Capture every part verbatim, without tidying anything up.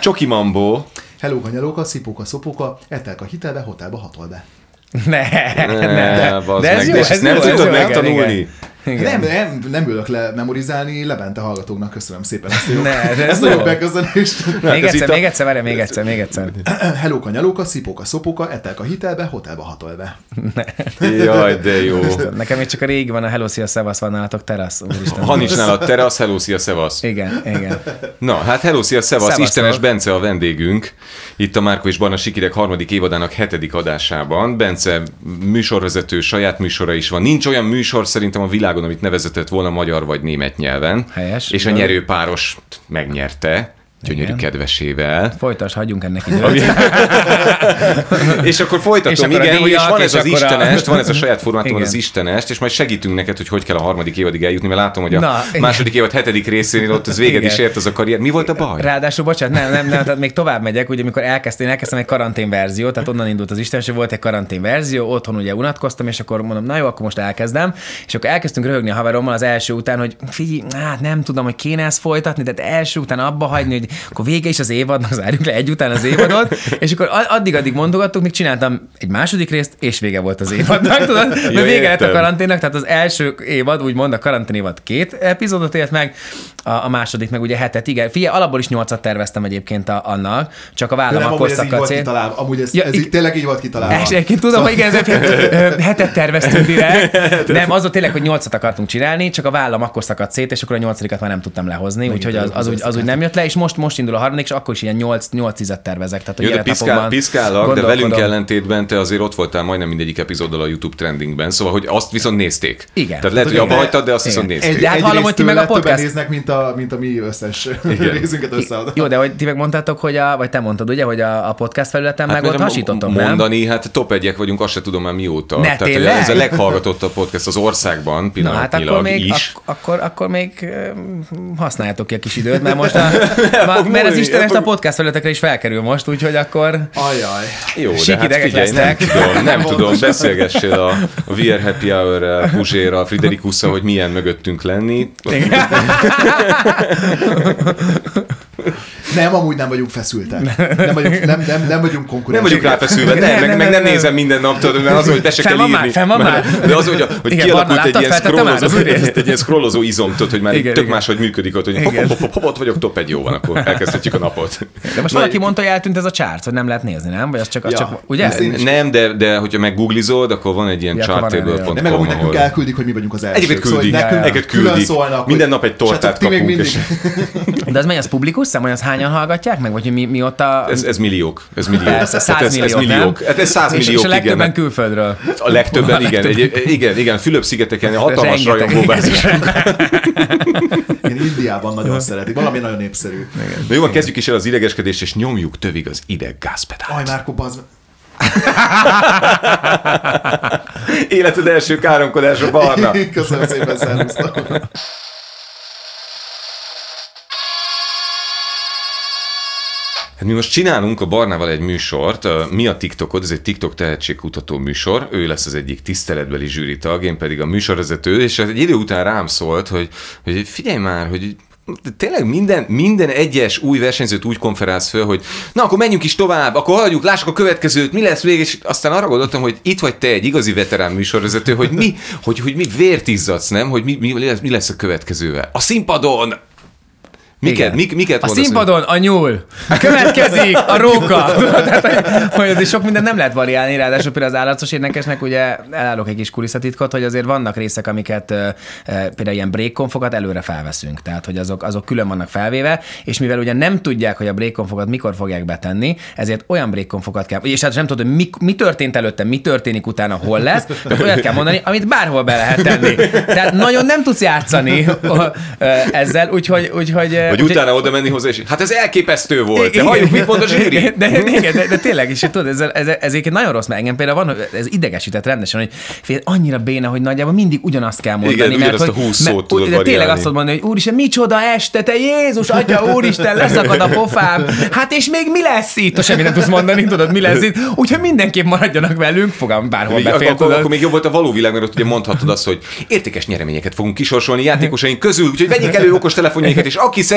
Csoki Mambó. Hello, kanyalóka, szipóka, szopóka, ettelka hitelbe, hotelba, hatol be. Ne, ne, ne. De ez jó, ez nem tudod megtanulni. Nem, nem, nem ülök le memorizálni, Lebente hallgatóknak köszönöm szépen ezt a jó, ne, de ezt a jó beköszönést. Még egyszer, még egyszer, várj, még egyszer, még egyszer. Hello, kanyalóka, szipóka, szopóka, ettelka hitelbe, hotelba, hatol be. Jaj, de jó. Nekem még csak a régi van, a Hello, szia, szevasz, van nálatok terasz. Úristen. Ha nincs nálad terasz, hello, szia, szevasz. Igen, igen. Na, hát hello, szia, szevasz, Szevasztok. Istenes Bence a vendégünk. Itt a Márko és Barna Sikirek harmadik évadának hetedik adásában. Bence műsorvezető, saját műsora is van. Nincs olyan műsor szerintem a világon, amit nevezetett volna magyar vagy német nyelven. Helyes. És a nyerőpáros megnyerte. Gyönyörű Igen. kedvesével. Folytasd, hagyjunk ennek időt. És akkor folytatom, És akkor igen, a hogy és díjak, van ez és az akkor a- Istenest, van ez a saját formátumon Igen. az Istenest, és majd segítünk neked, hogy hogy kell a harmadik évadig eljutni, mert látom, hogy a Na, igen. második évad hetedik részénél ott az véged Igen. is ért az a karrier. Mi volt a baj? Ráadásul, bocsánat, nem, nem, nem, tehát még tovább megyek, ugye amikor elkezdtem, én elkezdtem egy karantén verziót, tehát onnan indult az Isten, és volt egy karantén verzió, otthon ugye unatkoztam, és akkor mondom, na jó, akkor most elkezdem, és akkor elkezdtünk röhögni a haverommal az első után, hogy figyelj, hát nem tudom, hogy kéne ezt folytatni, de első után abba hagyni, hogy akkor vége is az évadnak, zárjuk le egy után az évadot, és akkor addig-addig mondogattuk, még csináltam egy második részt, és vége volt az évadnak, tudod? Mert Ja, vége lett a értem. karanténnak, tehát az első évad, úgymond a karantén évad két epizódot élt meg, a, a második meg ugye hetet, igen. Figyelj, alapból is nyolcat terveztem egyébként a, annak, csak a De vállam nem, akkor amúgy ez így volt szakadt. kitalálva. Amúgy ez, Ja, ez ig- így, tényleg így volt kitalálva. És egyébként tudom, hogy igen, ez ö, hetet terveztünk direkt. Nem, az volt tényleg, hogy nyolcat akartunk csinálni, csak a vállam akkor szakadt szét, és akkor a nyolcadikat már nem tudtam lehozni, úgyhogy az, az, úgy, az úgy nem jött le, és most, most indul a harmadik, és akkor is ilyen nyolc-tízet tervezek. Tehát, hogy Jó, de piszkál, piszkálak, de velünk gondolkodom. ellentétben te azért ott voltál majdnem mindegyik epizóddal a YouTube trendingben, szóval, hogy azt viszont nézték. Igen. Tehát lehet, hogy abba hagytad, de azt Igen. viszont nézték. De hát hallom, hogy ti meg a Többen podcast- néznek, mint a, mint a mi összes részünket összeadva. Jó, de hogy ti meg mondtátok, hogy a, vagy te mondtad, ugye, hogy a, a podcast felületen hát meg ott mert hasítottam, nem? mondani, hát top egyek vagyunk, azt se tudom már mióta. Ne, Tehát hogy tényleg? ez a leghallgatottabb podcast az országban Na hát pillanatnyilag akkor még, is. ak- akkor, akkor még öm, használjátok ki a kis időt, mert most a, ma, fog mert az múlni, Istenest el a fog- podcast felületekre is felkerül most, úgyhogy akkor Ajaj. Jó, de hát sikidegek figyelj, nem lesznek. tudom, nem tudom, beszélgessél a, a vé er Happy Hour-rel, Puzsérral, Friderikusszal, hogy milyen mögöttünk lenni. Nem, amúgy nem vagyunk feszültek. Nem vagyunk, nem, nem, nem vagyunk Nem konkurensek. vagyunk ráfeszülve, nem, meg, meg nem nézem minden nap, tudod, mert az, hogy be se Fenn kell van már, írni. fenn van már. De az, hogy, hogy Igen, kialakult Barna, egy láttad, ilyen feltettem már az scrollozó, új részt? egy ilyen scrollozó izom, tudod, hogy már Igen, így tök igen. máshogy működik ott, hogy hopp, Igen. hopp, hopp, hopp, ott vagyok, top egy, jó van, akkor elkezdhetjük a napot. De most Na, valaki mondta, hogy eltűnt ez a charts, hogy nem lehet nézni, nem? Vagy az csak, az Ja. csak ugye? Ezt én is- Nem, de, de hogyha meggooglizod, akkor van egy ilyen Ja, akkor van charttable olyan, pont De meg amúgy com, nekünk ahol... elküldik, hogy mi vagyunk az elsők. Egyébként küldik, Szóval, hogy nekünk egyébként külön küldik. szólnak, Minden hogy- nap egy tortát srácok, ti még kapunk, mindig- és De az mely az publikus szám, hogy az hányan hallgatják meg? Vagy hogy mi, mi ott a... ez, ez milliók. Ez milliók. Persze, Tehát ez, ez százmilliók, milliók. nem? Hát ez és, és százmilliók, a legtöbben igen. külföldről. A legtöbben, A igen, legtöbben. egy, igen, igen, Fülöp-szigeteken hatalmas Rengeteg. rajongóbázis. Igen, Indiában nagyon szeretik, valami nagyon népszerű. Na jó, kezdjük is el az idegeskedést, és nyomjuk tövig az ideg gázpedált. Aj, Márko, bazd meg. Életed első káromkodása, Barna. Köszönöm szépen, szervusztok. Hát mi most csinálunk a Barnával egy műsort, Mi a TikTokod, ez egy TikTok tehetségkutató műsor, ő lesz az egyik tiszteletbeli zsűritag, én pedig a műsorvezető, és egy idő után rám szólt, hogy, hogy figyelj már, hogy tényleg minden, minden egyes új versenyzőt úgy konferálsz föl, hogy na, akkor menjünk is tovább, akkor haladjuk, lássuk a következőt, mi lesz még, és aztán arra gondoltam, hogy itt vagy te egy igazi veterán műsorvezető, hogy mi, hogy, hogy mi vért izzadsz, nem? Hogy mi, mi, lesz, mi lesz a következővel. A színpadon! Miket, mik, miket A mondasz? színpadon a nyúl, következik a róka. Tehát, hogy, hogy azért sok minden nem lehet variálni, ráadásul például az állatos énekesnek ugye elállok egy kis kulisszatitkot, hogy azért vannak részek, amiket e, például ilyen break-konfokat előre felveszünk, tehát hogy azok, azok külön vannak felvéve, és mivel ugye nem tudják, hogy a break-konfokat mikor fogják betenni, ezért olyan break-konfokat kell, és hát nem tudod, hogy mi, mi történt előtte, mi történik utána, hol lesz, de olyat kell mondani, amit bárhol be lehet tenni. Tehát nagyon nem tudsz játszani ezzel, úgyhogy, úgyhogy Vagy úgyhogy, utána oda menni hozzá, és hát ez elképesztő volt. De halljuk, mit mond a zsűri? De, de, de, de, de tényleg, és tudod, ez, ez, ez egyébként nagyon rossz, mert engem például van, ez idegesített rendesen, hogy fél, annyira béna, hogy nagyjából mindig ugyanazt kell mondani. Igen, mert, ugyanazt hogy, a húsz szót tudod de tényleg variálni. azt tudod mondani, hogy úristen, micsoda este, te Jézus, atya, úristen, leszakad a pofám. Hát és még mi lesz itt? To semmi nem tudsz mondani, tudod, mi lesz itt. Úgyhogy mindenképp maradjanak velünk, fogam bárhol Így, befér, akkor, tudod. akkor még jobb volt a való világ, mert ott ugye mondhatod azt, hogy értékes nyereményeket fogunk kisorsolni játékosaink közül, úgyhogy vegyék elő okos telefonjaikat, és aki szerint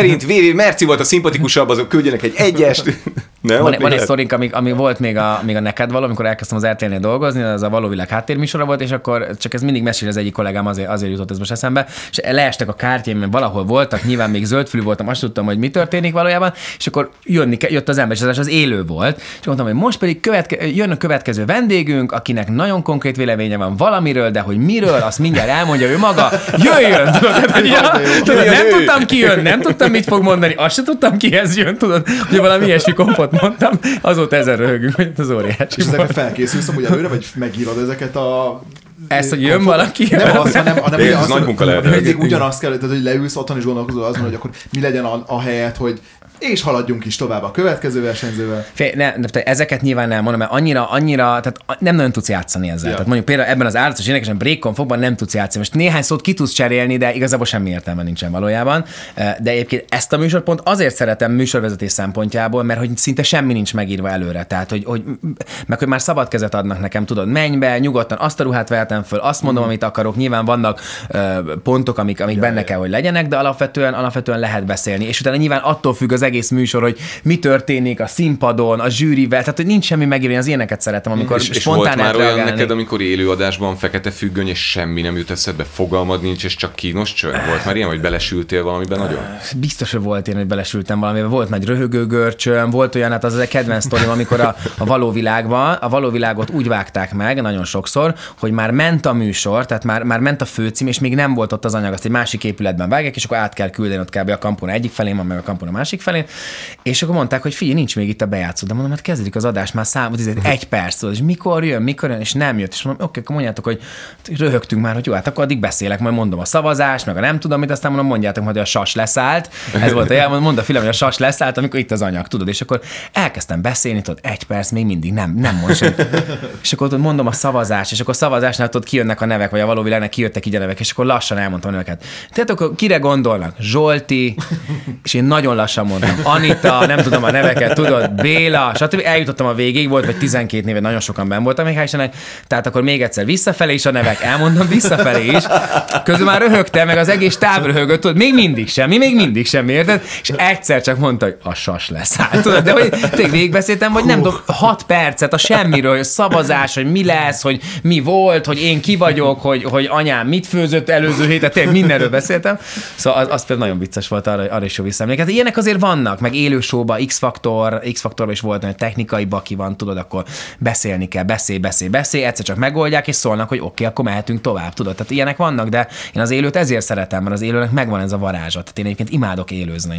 szerint vé vé Merci volt a szimpatikusabb, azok küldjenek egy egyest. Nem, van, van egy sztorink, ami, ami volt még a, még a neked való, amikor elkezdtem az er té el-nél dolgozni, az a Való Világ háttérműsora volt, és akkor csak ez mindig mesél az egyik kollégám, azért, azért jutott ez most eszembe, és leestek a kártyáim, mert valahol voltak, nyilván még zöldfülű voltam, azt tudtam, hogy mi történik valójában, és akkor jönni, jött az ember, és az, az élő volt, és mondtam, hogy most pedig követke, jön a következő vendégünk, akinek nagyon konkrét véleménye van valamiről, de hogy miről, azt mindjárt elmondja ő maga, jöjjön! Tudod, hogy ja, tudod, nem tudtam ki jön, nem tudtam, mit fog mondani, azt sem tudtam, kihez jön, tudod, hogy valami ilyesmi kompot mondtam, azóta ezen röhögünk, hogy az óriási. És ezekre felkészülsz amúgy előre, vagy megírod ezeket a... Ezt, hogy jön valaki? Nem, az, hanem, hanem ez az nagy munka lehet. Mindig ugyanazt kell, tehát, hogy leülsz otthon és gondolkozol azon, hogy akkor mi legyen a, a helyet, hogy és haladjunk is tovább a következő versenyzővel. Fé, ne, ne, ezeket nyilván nem mondom, mert annyira, annyira, tehát nem nagyon tudsz játszani ezzel. Ja. Tehát mondjuk például ebben az állatos énekesen breakon fogban nem tudsz játszani. Most néhány szót ki tudsz cserélni, de igazából semmi értelme nincsen valójában. De egyébként ezt a műsort pont azért szeretem műsorvezetés szempontjából, mert hogy szinte semmi nincs megírva előre. Tehát, hogy, hogy meg hogy már szabad kezet adnak nekem, tudod, menj be, nyugodtan azt a ruhát vehetem föl, azt mondom, mm. amit akarok. Nyilván vannak uh, pontok, amik, amik ja, benne ja. kell, hogy legyenek, de alapvetően, alapvetően lehet beszélni. És utána nyilván attól függ az egész műsor, hogy mi történik a színpadon, a zsűrivel, tehát hogy nincs semmi megírni, az ilyeneket szeretem, amikor és, spontán és volt már olyan neked, amikor élőadásban fekete függöny, és semmi nem jut eszedbe, fogalmad nincs, és csak kínos csönd? Volt már ilyen, hogy belesültél valamiben nagyon? Biztos, hogy volt én, hogy belesültem valamiben. Volt nagy röhögőgörcsöm, volt olyan, hát az egy kedvenc sztorim, amikor a, a való világban, a való világot úgy vágták meg nagyon sokszor, hogy már ment a műsor, tehát már, már ment a főcím, és még nem volt ott az anyag, azt egy másik épületben vágják, és akkor át kell küldeni ott kb. A kampona egyik felén van, meg a kampona másik felén. És akkor mondták, hogy figyelj, nincs még itt a bejátszó, de mondom, hát kezdődik az adás, már számot, egy perc, tudod, és mikor jön, mikor jön, és nem jött, és mondom, oké, akkor mondjátok, hogy röhögtünk már, hogy jó, hát akkor addig beszélek, majd mondom a szavazást, meg a nem tudom mit, aztán mondom, mondjátok, hogy a sas leszállt, ez volt a jel, mondd a film, hogy a sas leszállt, amikor itt az anyag, tudod, és akkor elkezdtem beszélni, tudod, egy perc, még mindig nem, nem most. És akkor tudod, mondom a szavazást, és akkor szavazásnál tudod, kijönnek a nevek, vagy a való világnak kijöttek így a nevek, és akkor lassan elmondtam a neveket. Tehát akkor kire gondolnak? Zsolti, és én nagyon lassan mondtam, Anita, nem tudom a neveket, tudod, Béla, stb. Eljutottam a végig, volt vagy tizenkét néve, nagyon sokan benn voltam még hál' tehát akkor még egyszer visszafelé is a nevek, elmondom visszafelé is, közül már röhögtem, meg az egész táv röhögött, tudod, még mindig semmi, még mindig semmi, érted? És egyszer csak mondta, hogy a sas lesz, hát, tudod, de hogy tényleg végigbeszéltem, hogy nem tudom, hat percet a semmiről, hogy szavazás, hogy mi lesz, hogy mi volt, hogy én ki vagyok, hogy, hogy anyám mit főzött előző héten, tényleg mindenről beszéltem. Szóval az, az például nagyon vicces volt, arra, arra is jó visszaemléket. Ilyenek azért vannak, meg élő showban, X-faktor, X-faktorban is volt, hogy technikai baki van, tudod, akkor beszélni kell, beszélj, beszélj, beszélj, egyszer csak megoldják, és szólnak, hogy oké, okay, akkor mehetünk tovább, tudod. Tehát ilyenek vannak, de én az élőt ezért szeretem, mert az élőnek megvan ez a varázsa. Tehát én egyébként imádok élőzni.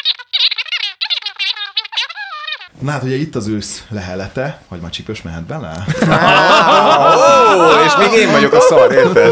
Na hát ugye itt az ősz lehelete, hogy már Csípős mehet bele? Oh, és még én vagyok a szar, érted?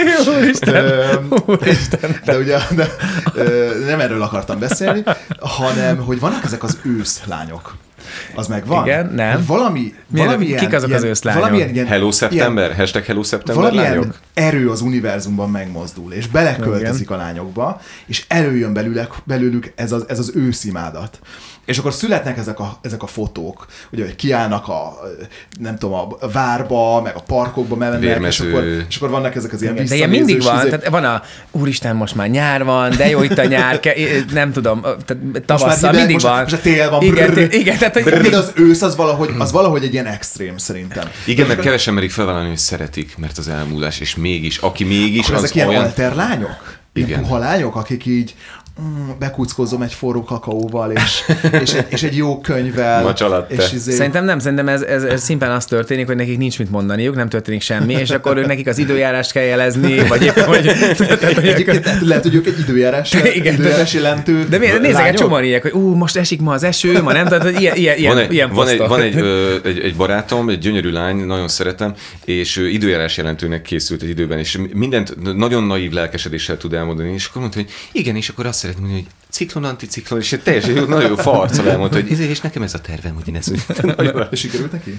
Úristen! De ugye de, nem erről akartam beszélni, hanem hogy vannak ezek az őszlányok. Az meg van. Igen, nem. Valami, valami ilyen, Kik azok ilyen, az őszlányok? Valamilyen ilyen, Hello September? Ilyen, Hashtag Hello September valamilyen lányok? erő az univerzumban megmozdul, és beleköltözik igen. a lányokba, és előjön belőlük, belőlük ez az, ez az őszimádat. És akkor születnek ezek a, ezek a fotók, ugye, hogy kiállnak a, nem tudom, a várba, meg a parkokba mennek, és akkor, és akkor vannak ezek az ilyen visszanézős. De ilyen mindig van, izé... tehát van a, úristen, most már nyár van, de jó itt a nyár, ke, nem tudom, tavasszal mindig most van. Most a tél van. Igen, brrr, igen, tehát, brrr, de az ősz az valahogy, az valahogy egy ilyen extrém szerintem. Igen, mert kevesen merik felvállalni, hogy szeretik, mert az elmúlás, és mégis, aki mégis akkor az ezek olyan... ilyen alterlányok? Ilyen puha lányok, akik így mm, bekuckozom egy forró kakaóval, és, és, egy, és egy jó könyvvel. És izé... Szerintem nem, szerintem ez, ez, ez szimplán az történik, hogy nekik nincs mit mondaniuk, nem történik semmi, és akkor ők nekik az időjárást kell jelezni, vagy éppen, hogy... Egyébként lehet, hogy ők egy időjárás, időjárás jelentő de miért nézzek egy csomóan ilyek, hogy ú, most esik ma az eső, ma nem, tehát hogy ilyen, ilyen, van egy, ilyen van egy, van egy, ö, egy, egy barátom, egy gyönyörű lány, nagyon szeretem, és ő időjárás jelentőnek készült egy időben, és mindent nagyon naív lelkesedéssel tud elmondani, és akkor mondta, hogy igen, és akkor azt szeretném mondani, hogy ciklon, anticiklon, és egy teljesen jó, nagyon jó farccal elmondta, hogy és nekem ez a tervem, hogy én ezt... És sikerült neki?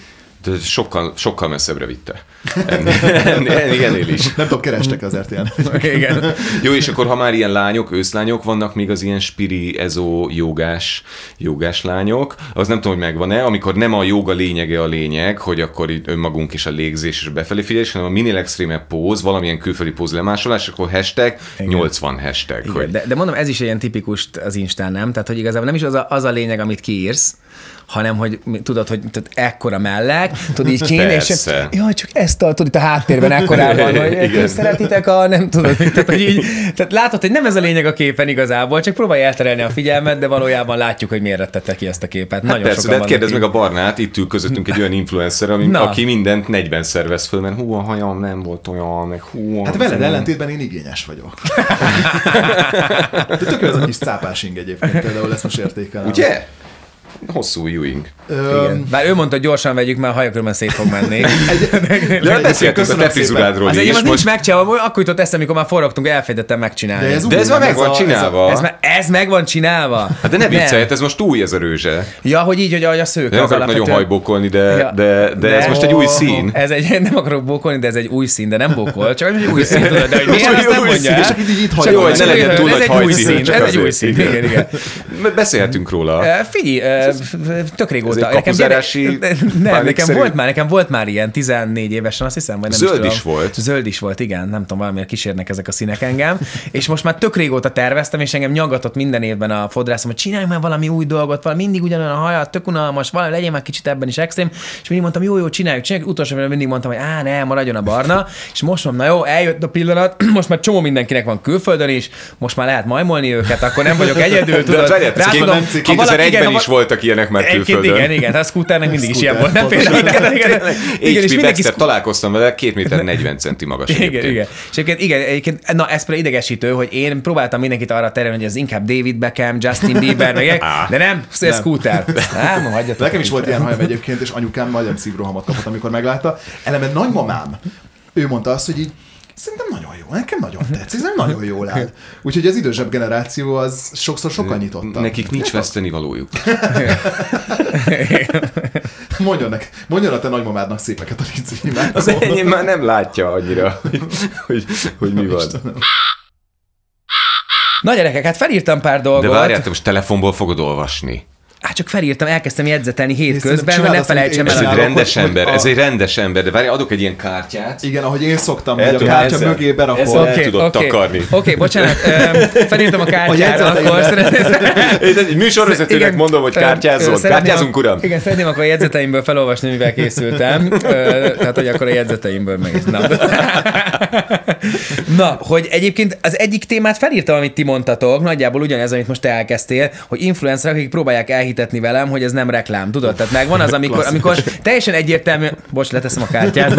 De sokkal, sokkal messzebbre vitte. Ennél, ennél is. Nem tudom, kerestek azért ilyen. Igen. Jó, és akkor ha már ilyen lányok, őszlányok, vannak még az ilyen spiri, ezó, jogás, jogás lányok, az nem tudom, hogy megvan-e, amikor nem a joga lényege a lényeg, hogy akkor így önmagunk is a légzés és befelé figyelés, hanem a minél extrémebb póz, valamilyen külföldi póz lemásolás, akkor hashtag, igen. nyolcvan hashtag. Igen, hogy... de, de mondom, ez is ilyen tipikus az Instán, nem? Tehát, hogy igazából nem is az a, az a lényeg, amit kiírsz, hanem, hogy tudod, hogy tudod, ekkora mellek, tudod így kéne, és jaj, csak ezt a, tudod, itt a háttérben ekkorában, hogy szeretitek a, nem tudod, tehát, hogy így, tehát látod, hogy nem ez a lényeg a képen igazából, csak próbálj elterelni a figyelmet, de valójában látjuk, hogy miért rettettek ki ezt a képet. Hát Nagyon persze, sokan de kérdezd így. meg a Barnát, itt ül közöttünk egy olyan influencer, ami, aki mindent negyvenszer vesz föl, mert hú, a hajam nem volt olyan, meg hú. Hát veled ellentétben én igényes vagyok. De tök az a kis cápásing egyébként, például ezt most értékelem. Ugye? Hosszú ujjúink. Igen. Bár ő mondta, hogy gyorsan vegyük, mert a hajakörben szét fog menni. De beszéltünk a te frizurádról is. Az egyébként nincs megcsinálva, akkor jutott eszem, amikor már forogtunk, elfejtettem megcsinálni. De ez, de ez már meg van csinálva. Ez, ez, ez meg van csinálva? Hát de ne viccelj, ez most új ez a rőzse. Ja, hogy így, hogy a szőke. Nem akarok nagyon hajbókolni, de, ja. de, de, de ez most egy új szín. Ez egy, nem akarok bókolni, de ez egy új szín, de nem bókol, csak egy új szín, tudod, de hogy miért azt nem mondja. És így itt hagyom. Jó, hogy ne legyen túl nagy hajszín. Ez egy új szín, igen, igen. Beszélhetünk róla. Figyelj, tök régóta. Nekem, nem, nekem volt már, nekem volt már ilyen tizennégy évesen, azt hiszem, vagy nem Zöld is, is volt. Zöld is volt, igen, nem tudom, valamiért kísérnek ezek a színek engem. És most már tök régóta terveztem, és engem nyaggatott minden évben a fodrászom, hogy csináljunk már valami új dolgot, valami mindig ugyanolyan a haja, tök unalmas, valami legyen már kicsit ebben is extrém. És mindig mondtam, jó, jó, csináljuk, csináljuk. Utolsó mindig mondtam, hogy á, ne, maradjon a barna. És most mondom, na jó, eljött a pillanat, most már csomó mindenkinek van külföldön is, most már lehet majmolni őket, akkor nem vagyok egyedül, tudod. kétezer-egyben is voltak ilyenek már külföldön. Igen, igen, a Scooternek mindig is ilyen volt, nem például. há pé Baxter, találkoztam vele, két méter negyven centi magas. Igen, igen. És egyébként, igen, egyébként, na ez például idegesítő, hogy én próbáltam mindenkit arra terelni, hogy ez inkább David Beckham, Justin Bieber, meg de nem, ez Scooter. Nem, hagyjatok. Nekem is volt ilyen hajam egyébként, és anyukám majdnem szívrohamot kapott, amikor meglátta. Eleme nagymamám, ő mondta azt, hogy így, szerintem nagyon jó, nekem nagyon tetszik, ez nem nagyon jól áll. Úgyhogy az idősebb generáció az sokszor sokkal nyitottabb. Nekik nincs veszteni valójuk. Mondjon, nek, mondjon a te nagymamádnak szépeket a Rici. Az enyém már nem látja annyira, hogy, hogy, hogy mi van. Na gyerekek, hát felírtam pár dolgot. De várjál, te most telefonból fogod olvasni. Hát csak felírtam, elkezdtem jegyzetelni hétközben, hogy ne felejtsem el. Ez egy rendes ember, ez egy rendes ember, de várj, adok egy ilyen kártyát. Igen, ahogy én szoktam, hogy a kártya ezzel, mögé berakol. Ezzel okay, el tudod okay, takarni. Oké, okay, bocsánat, felírtam a kártyára, akkor egy műsorvezetőnek mondom, hogy kártyázzon. Kártyázunk, uram. Igen, szeretném akkor a jegyzeteimből felolvasni, mivel készültem. Tehát, hogy akkor a jegyzeteimből meg. Na. Na, hogy egyébként az egyik témát felírtam, amit ti mondtatok, nagyjából ugyanez, amit most te elkezdtél, hogy influencerek, akik próbálják elhitetni velem, hogy ez nem reklám, tudod? Tehát megvan az, amikor, amikor teljesen egyértelmű, bocs, leteszem a kártyát,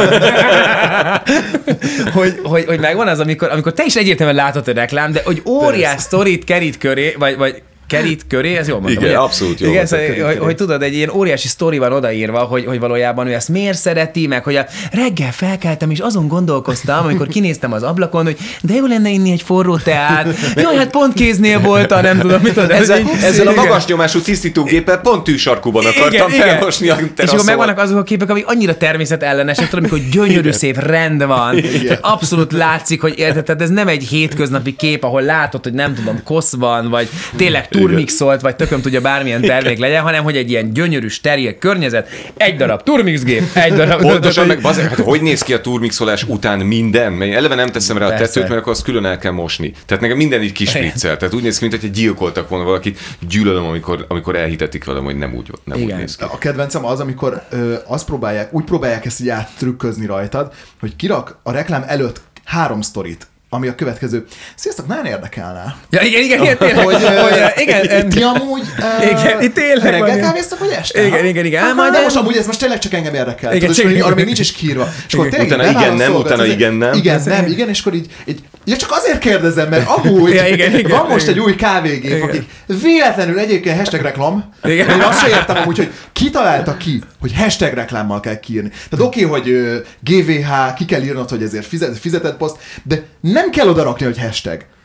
hogy, hogy, hogy megvan az, amikor, amikor teljesen egyértelműen látod, hogy reklám, de hogy óriás sztorit kerít köré, vagy, vagy kerít köré, ez jól mondtam. Igen, ugye? abszolút jól Igen, szóval, hogy, hogy tudod, egy ilyen óriási sztori van odaírva, hogy, hogy valójában ő ezt miért szereti, meg hogy a reggel felkeltem, és azon gondolkoztam, amikor kinéztem az ablakon, hogy de jó lenne inni egy forró teát. Jaj, hát pont kéznél voltam, nem tudom, mit tudod. Ezzel, ezzel a magas nyomású tisztítógéppel pont tűsarkúban akartam igen, felmosni a teraszon. És akkor megvannak azok a képek, amik annyira természetellenesek, tudom, amikor gyönyörű igen. szép rend van. Abszolút látszik, hogy érted, tehát ez nem egy hétköznapi kép, ahol látod, hogy nem tudom, kosz van, vagy tényleg turmixolt, vagy tököm tudja bármilyen termék legyen, hanem hogy egy ilyen gyönyörű, steril környezet, egy darab turmixgép, egy darab... Pontosan, meg bazeg, hát hogy néz ki a turmixolás után minden? Mert eleve nem teszem rá a tetőt, mert akkor azt külön el kell mosni. Tehát nekem minden így kispriccel. Tehát úgy néz ki, mint hogy gyilkoltak volna valakit. Gyűlölöm, amikor, amikor elhitetik velem, hogy nem úgy, nem úgy néz ki. A kedvencem az, amikor ö, azt próbálják, úgy próbálják ezt így áttrükközni rajtad, hogy kirak a reklám előtt három sztorit, ami a következő. Sziasztok, nagyon érdekelne. Ja, igen, igen, igen, tényleg. Hogy, hogy, igen, ti amúgy igen, itt tényleg reggel kávéztok, vagy este? Igen, igen, igen. Hát, majd most amúgy ez most tényleg csak engem érdekel. Igen, Tudod, arra még nincs is kiírva. És akkor tényleg utána igen, nem, utána igen, nem. Igen, nem, igen, és akkor így, így ja, csak azért kérdezem, mert amúgy ja, igen, igen, van most igen. egy új kávégép, igen. akik véletlenül egyébként hashtag reklám. Igen. Én azt se értem amúgy, hogy ki találta ki, hogy hashtag reklámmal kell kiírni. Tehát oké, okay, hogy gé vé há, ki kell írnod, hogy ezért fizet, fizetett poszt, de nem kell oda rakni, hogy hashtag.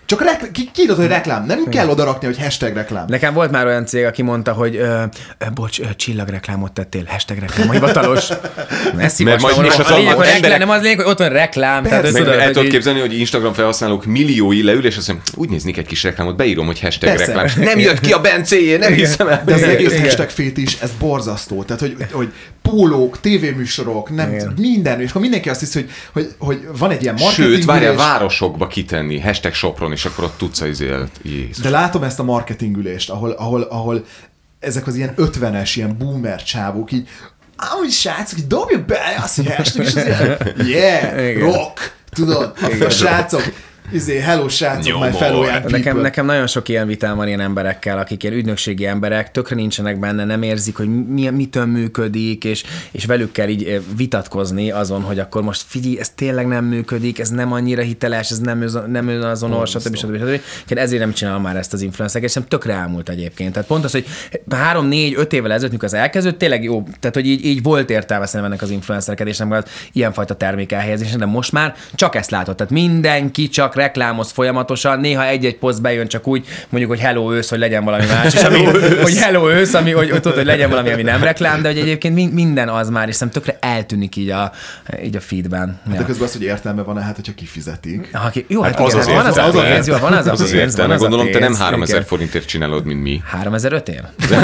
Csak rekl- ki, ki hogy reklám. Nem Igen. kell odarakni, hogy hashtag reklám. Nekem volt már olyan cég, aki mondta, hogy ö, ö, bocs, ö, csillagreklámot tettél, hashtag reklám, hivatalos. Mert majd is az, a lényeg, hogy emberek... reklám, nem az lényeg, hogy ott van reklám. Tehát meg tudod, el tudod így... képzelni, hogy Instagram felhasználók milliói leül, és azt mondja, úgy néznék egy kis reklámot, beírom, hogy hashtag Persze. reklám. Nem jött ki a Bencéjé, nem hiszem el. De az egész hashtag fétis, ez borzasztó. Tehát, hogy, hogy pólók, tévéműsorok, nem Igen. minden, és akkor mindenki azt hiszi, hogy, hogy, hogy van egy ilyen marketing. Sőt, várjál, városokba kitenni, hashtag Sopron, és akkor ott tudsz az élet. De látom ezt a marketingülést, ahol, ahol, ahol ezek az ilyen ötvenes, ilyen boomer csávók így, ahogy srácok, így dobjuk be azt, hogy hashtag, és az ilyen, yeah, igen. rock, tudod, a, a srácok, izé, hello srácok, my fellow young people. Nekem, nekem nagyon sok ilyen vitám van ilyen emberekkel, akik ilyen ügynökségi emberek, tökre nincsenek benne, nem érzik, hogy mi, mitől működik, és, és velük kell így vitatkozni azon, hogy akkor most figyelj, ez tényleg nem működik, ez nem annyira hiteles, ez nem, nem önazonos, stb. stb. stb. Ezért nem csinálom már ezt az influencereket, és nem tökre elmúlt egyébként. Tehát pont az, hogy három, négy, öt évvel ezelőtt, mikor az elkezdődött, tényleg jó, tehát hogy így, így volt értelme szerintem ennek az influencereket, és nem volt ilyenfajta termék elhelyezés, de most már csak ezt látod. Tehát mindenki csak reklámoz folyamatosan, néha egy-egy poszt bejön csak úgy, mondjuk, hogy hello ősz, hogy legyen valami más, és ami, hogy hello ősz, ami, hogy, hogy tudod, hogy legyen valami, ami nem reklám, de hogy egyébként minden az már, és szerintem tökre eltűnik így a, így a feedben. Hát ja. De közben az, hogy értelme van-e, hát, hogyha kifizetik. Ha, ki, jó, hát, hát az igen, azért, van az az a pénz, jó, van az a pénz. Az azért, van az gondolom, te nem pénz, háromezer forintért csinálod, mint mi. háromezer-ötért?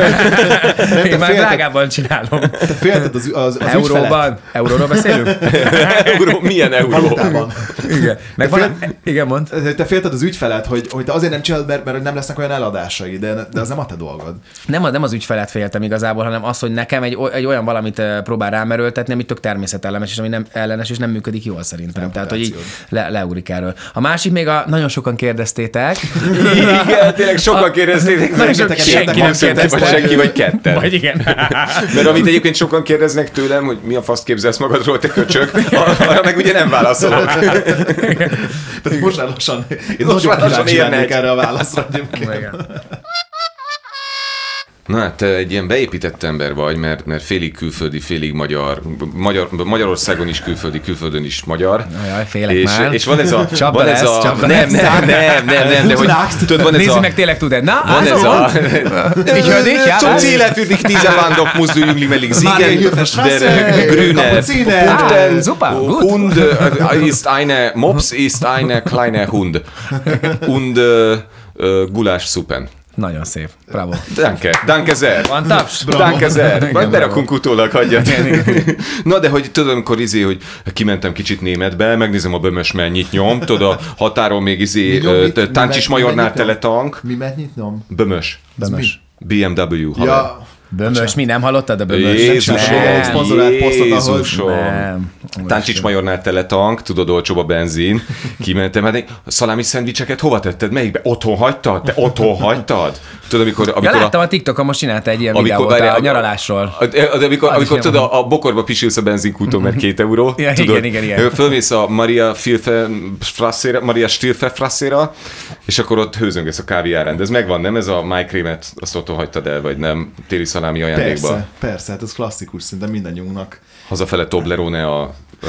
Én már drágában csinálom. Te félted az, az, az Euróban? Euróról beszélünk? Euró, milyen euró? Valutában. Igen. Meg van, igen, mond. Te félted az ügyfelet, hogy, hogy te azért nem csinálod, mert, mert nem lesznek olyan eladásai, de, de az nem a te dolgod. Nem, nem az ügyfelet féltem igazából, hanem az, hogy nekem egy, egy olyan valamit próbál rámerőltetni, ami tök természetellenes, és ami nem ellenes, és nem működik jól szerintem. Tehát, hogy így le, leugrik erről. A másik még a, nagyon sokan kérdeztétek. Igen, tényleg sokan kérdeztétek. Nagyon sok, senki nem kérdezte. Vagy senki, vagy ketten. Vagy igen. Mert amit egyébként sokan kérdeznek tőlem, hogy mi a faszt képzelsz magadról, te köcsög, arra meg ugye nem válaszolok. Tehát most már lassan, én most nagyon kíváncsi lennék erre a válaszra egyébként. Na hát te egy ilyen beépített ember vagy, mert, mert félig külföldi, félig magyar, magyar, Magyarországon is külföldi, külföldön is magyar. Jaj, félek és, már. és van ez a... Csapda van ez lesz, a csapda nem, lesz. nem, nem, nem, nem, de hogy tudod, van ez Nézd a... meg, tényleg tudod. Na, Van ez a... Ich höre dich, ja, Zum was? Ziel für dich diese Wandok musst du jünglich siegen. Mario Der grüne Ah, super, gut. Hund äh, ist eine... Mops ist eine kleine Hund. Und äh, äh, Gulaschsuppen. Nagyon szép. Bravo. Danke, danke sehr. Van taps? Danke sehr. Majd berakunk utólag, hagyjad. Na, de hogy tudod, amikor izé, hogy kimentem kicsit németbe, megnézem a bömös mennyit nyom, tudod, a határon még izé Táncsis Majornál tele tank. Mi mennyit nyom? Bömös. Bömös. bé em dupla vé. Ja. Bömös, mi nem hallottad a bömös? Jézusom, szponzorált posztot, ahol... Jézusom. Táncsics Majornál tele tank, tudod, olcsóbb a benzin. Kimentem, hát a szalámi szendvicseket hova tetted? Melyikbe? Otthon hagytad? Te otthon hagytad? Tudod, amikor... amikor ja, láttam a, a TikTokon, most csinálta egy ilyen videót a, a nyaralásról. De amikor, amikor tudod, a, a bokorba pisilsz a benzinkúton, mert két euró. Ja, tudod, igen, igen, igen. Fölmész a Maria Filfe Frasszéra, Maria Stilfe Frasszéra, és akkor ott hőzöngesz a káviárán. De ez megvan, nem? Ez a májkrémet, azt otthon hagytad el, vagy nem? Téli szalámi ajándékba. Persze, persze, hát ez klasszikus, szinte mindannyiunknak. Hazafele Toblerone a,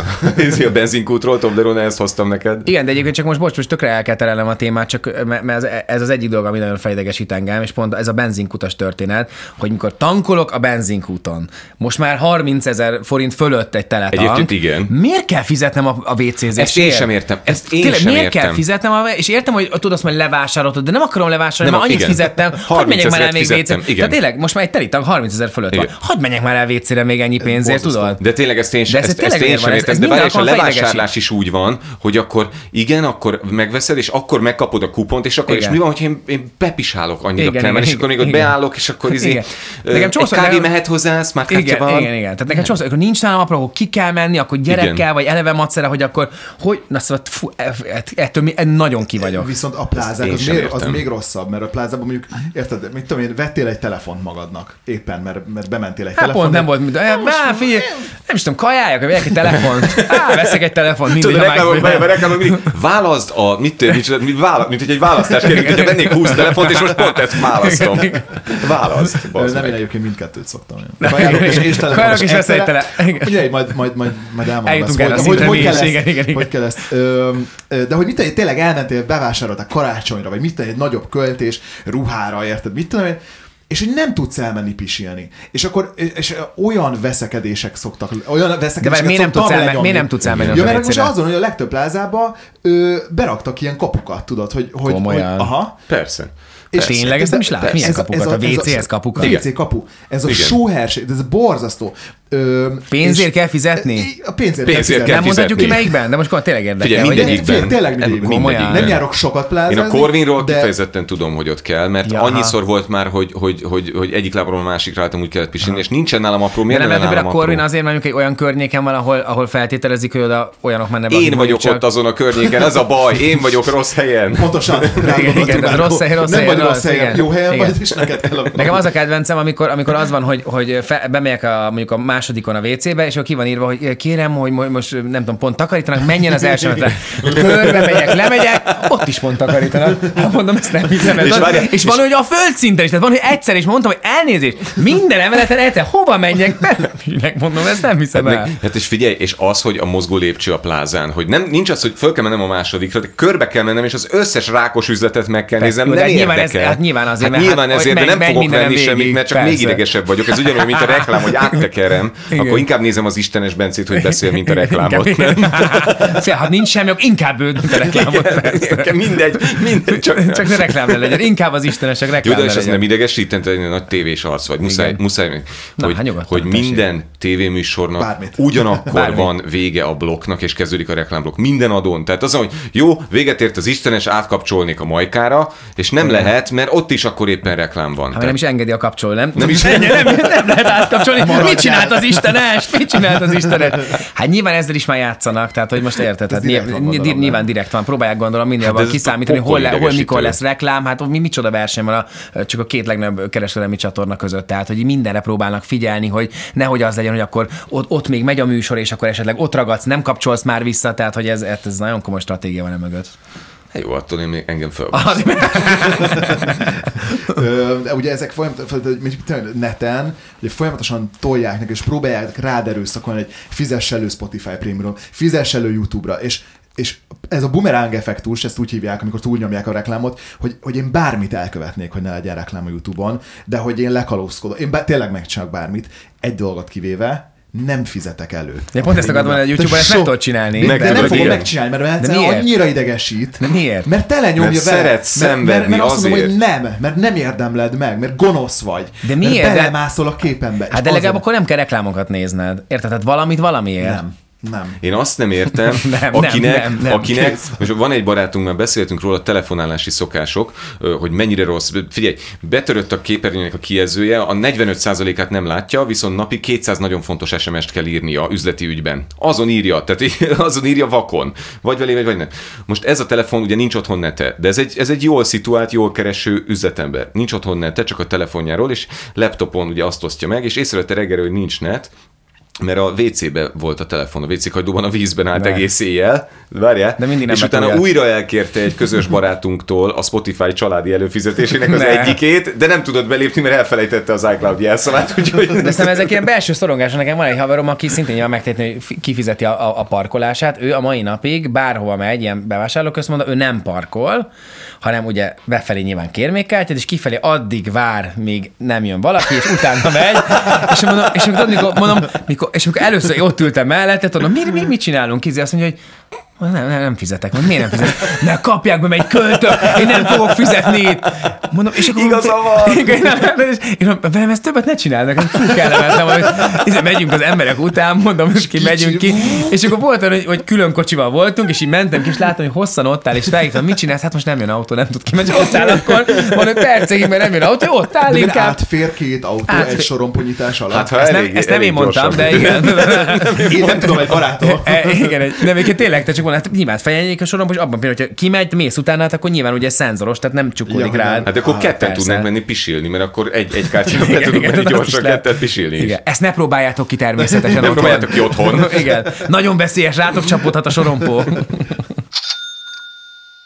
a benzinkútról, Toblerone, ezt hoztam neked. Igen, de egyébként csak most, bocs, most tökre el kell terelnem a témát, csak mert ez, ez az egyik dolog, ami nagyon fejdegesít engem, és pont ez a benzinkutas történet, hogy mikor tankolok a benzinkúton, most már harmincezer forint fölött egy teletank. Egyébként igen. Miért kell fizetnem a, a vé cé-zésért? Ezt én sem értem. Ezt én Tényleg, sem miért értem. kell fizetnem, a, és értem, hogy tudod azt, hogy levásároltad, de nem akarom levásárolni, Nem, mert annyit igen. fizettem, hogy menjek már el még vé cére. Tehát tényleg, most már egy telitank harmincezer fölött igen. van. Hadd menjek már el vé cére még ennyi pénzért, tudod? De tényleg ezt én, de ez ezt, ezt én sem értem. De várj, és a levásárlás is úgy van, hogy akkor igen, akkor megveszed, és akkor megkapod a kupont, és akkor igen. és mi van, hogyha én, én bepisálok annyit igen, a kremen, és igen, akkor még ott igen. beállok, és akkor izé, nekem egy kávé mehet hozzá, smart kártya van. Igen, igen. Tehát nekem csomószor, akkor nincs nálam apró, akkor ki kell menni, akkor gyerekkel, igen. vagy eleve macera, hogy akkor, hogy, na szóval, fú, ettől mi, nagyon ki vagyok. Viszont a plázák az, még, az még rosszabb, mert a plázában mondjuk, érted, mit tudom én, vettél egy telefont magadnak, éppen, mert, mert bementél egy hát telefont. Pont nem volt, mint, á, figyelj, nem is tudom, kajáljak, vegyek egy telefont, á, veszek egy telefont, mindig. Tudod, reklámok mindig válaszd a, mit, mit, mit, mit, mint hogy egy választás kérünk, hogyha vennék húsz telefont, és most pont ezt választom. Választ. Nem, én egyébként mindkettőt szoktam. Kajálok és, és telefonos is veszélytelen. Ugye, majd, majd, majd, majd elmondom ezt, hogy, hogy, hogy, kell ezt, igen, igen. hogy kell ezt. De hogy mit tenni, tényleg elmentél, bevásároltál karácsonyra, vagy mit tenni, egy nagyobb költés ruhára, érted? Mit tudom én? És hogy nem tudsz elmenni pisilni. És akkor és olyan veszekedések szoktak, olyan veszekedések de miért nem tudsz elmenni? Miért nem tudsz elmenni? Ja, mert most azon, hogy a legtöbb plázába ö, beraktak ilyen kapukat, tudod, hogy... hogy, hogy aha. Persze. És tényleg ezt nem is lát? Milyen kapukat? A vé cé-hez kapukat? vé cé kapu. Ez a sóherség, ez borzasztó. Ö, pénzért kell fizetni? A pénzért, pénzért kell fizetni. Nem mondhatjuk ki melyikben? De most tényleg érdekel. Figyelj, mindegyikben. Tényleg mindegyikben. Nem járok sokat plázázni. Én a Corvinról de... kifejezetten tudom, hogy ott kell, mert Jaha. annyiszor volt már, hogy, hogy, hogy, hogy egyik lábról a másikra álltam, úgy kellett pisilni, és nincsen nálam apró. Miért nem nem lehet, nálam a Corvin azért mondjuk egy olyan környéken van, ahol, ahol feltételezik, hogy oda olyanok mennek. Én vagyok ott azon a környéken, ez a baj, én vagyok rossz helyen. Pontosan. Rossz helyen, rossz helyen. Nem vagy rossz helyen, jó helyen vagy, és neked kell a... Nekem az a kedvencem, amikor, amikor az van, hogy, hogy fe, bemegyek a, mondjuk a másodikon a vé cébe, és akkor ki van írva, hogy kérem, hogy most nem tudom, pont takarítanak, menjen az első emetre. Körbe megyek, lemegyek, ott is pont takarítanak. Hát mondom, ezt nem hiszem. És, van, és, és van, hogy a földszinten is, tehát van, hogy egyszer is mondtam, hogy elnézést, minden emeleten elte, hova menjek be? Mondom, ezt nem hiszem el. Hát, hát és figyelj, és az, hogy a mozgó lépcső a plázán, hogy nem, nincs az, hogy föl kell mennem a másodikra, de körbe kell mennem, és az összes rákos üzletet meg kell néznem, nem nyilván érdekel. Ez, hát nyilván azért, hát nyilván hát, ezért, de nem fogok venni semmit, mert csak persze. még idegesebb vagyok. Ez ugyanolyan, mint a reklám, hogy áttekerem, akkor inkább nézem az Istenes Bencét, hogy beszél, mint a reklámot. Hát nincs semmi, inkább ő, mint a reklámot. Mindegy, mindegy. Csak, csak ne reklám ne legyen. Inkább az Istenesek reklám ne legyen. Jó, de és ez nem idegesített, egy nagy tévés arc vagy. Muszáj, muszáj Na, hogy, hát hogy minden tévéműsornak Bármit. ugyanakkor Bármit. van vége a blokknak, és kezdődik a reklámblokk. Minden adón. Tehát az, hogy jó, véget ért az Istenes, átkapcsolnék a Majkára, és nem Igen. lehet, mert ott is akkor éppen reklám van. Hát nem is engedi a kapcsol, nem? Nem, is nem, nem, nem lehet átkapcsolni. Maradjál. Mit csinált az Istenes? Mit csinált az Istenes? Hát nyilván ezzel is már játszanak, tehát hogy most érted, hát direkt van, gondolom, nyilván direkt van. Próbálják gondolom minél van kiszámítani, hol, le, hol mikor lesz reklám, hát mi micsoda verseny van a, csak a két legnagyobb kereskedelmi csatorna között. Tehát, hogy mindenre próbálnak figyelni, hogy nehogy az legyen, hogy akkor ott, ott még megy a műsor, és akkor esetleg ott ragadsz, nem kapcsolsz már vissza, tehát hogy ez, ez nagyon komoly stratégia van e mögött. Hát jó, attól én még engem föl. De ugye ezek folyamatosan neten, ugye folyamatosan tolják neki, és próbálják rád erőszakolni, hogy fizess elő Spotify Premiumra, fizess elő YouTube-ra, és és ez a bumerang effektus, ezt úgy hívják, amikor túlnyomják a reklámot, hogy, hogy én bármit elkövetnék, hogy ne legyen reklám a YouTube-on, de hogy én lekalózkodom. Én bár, tényleg megcsinálok bármit, egy dolgot kivéve, nem fizetek elő. De pont ezt akartam mondani, hogy YouTube-on ezt meg tudod csinálni. De, de nem fogom megcsinálni, mert annyira idegesít. De miért? Mert telenyomja mert vele. Szeret szenvedni mert, mert azt mondom, azért. hogy nem, mert nem érdemled meg, mert gonosz vagy. De miért? Mert belemászol a képembe. Hát de legalább akkor nem kell reklámokat nézned. Érted? Tehát valamit valamiért. Nem. Nem. Én azt nem értem, nem, akinek, nem, nem, akinek nem. most van egy barátunk, már beszéltünk róla, telefonálási szokások, hogy mennyire rossz. Figyelj, betörött a képernyőnek a kijelzője, a negyvenöt százalékát nem látja, viszont napi kétszáz nagyon fontos es em est kell írnia üzleti ügyben. Azon írja, tehát azon írja vakon. Vagy velé, vagy, vagy nem. Most ez a telefon ugye nincs otthon nete, de ez egy, ez egy jól szituált, jól kereső üzletember. Nincs otthon nete, csak a telefonjáról, és laptopon ugye azt osztja meg, és észrevette reggel, hogy nincs net, mert a vé cébe volt a telefon, a vé cé hagyóban a vízben állt ne. egész éjjel, várjál, de mindig nem és utána olyat. újra elkérte egy közös barátunktól a Spotify családi előfizetésének az ne. egyikét, de nem tudott belépni, mert elfelejtette az iCloud jelszavát. Úgyhogy... De aztán ezek ilyen belső szorongás. Nekem van egy haverom, aki szintén nyilván megtétni, hogy kifizeti a, a, a parkolását. Ő a mai napig bárhova megy, ilyen bevásárlóközpontba, ő nem parkol, hanem ugye befelé nyilván kér még kártyát, és kifelé addig vár, míg nem jön valaki, és utána megy, és mondom, és amikor, mondom, mikor, és amikor először ott ültem mellette, tudom, mi, mi, mit csinálunk? Kizi azt mondja, hogy nem, nem, nem fizetek. Mondom, miért nem fizetek? Mert kapják be, egy költök, én nem fogok fizetni itt. Mondom, és akkor... Igaza van! Én mondom, velem ezt többet ne csinálnak, fú kellemetlen van, hogy megyünk az emberek után, mondom, és ki megyünk ki. És akkor volt olyan, hogy, hogy külön kocsival voltunk, és így mentem ki, és láttam, hogy hosszan ott áll, és felhívtam, mit csinálsz? Hát most nem jön autó, nem tud kimenni, ott áll akkor. Van, hogy percekig, mert nem jön autó, ott áll inkább. Átfér két autó átfér. Egy soromponyítás alatt. Hát, ezt elég, nem, ezt nem én mondtam, de igen. Én nem tudom, egy barátom. Igen, nem, igen, tényleg, te csak mondod, nyilván feljegyik a soron, és abban például, hogyha kimegy, mész utána, hát akkor nyilván ugye szenzoros, tehát nem csukódik ja, rád. Hát akkor ah, ketten persze. tudnánk menni pisilni, mert akkor egy, egy kártyával be tudunk menni gyorsan ketten pisilni is. Igen. Ezt ne próbáljátok ki természetesen. Nem próbáljátok ki otthon. Igen. Nagyon veszélyes, rátok csapódhat a sorompó.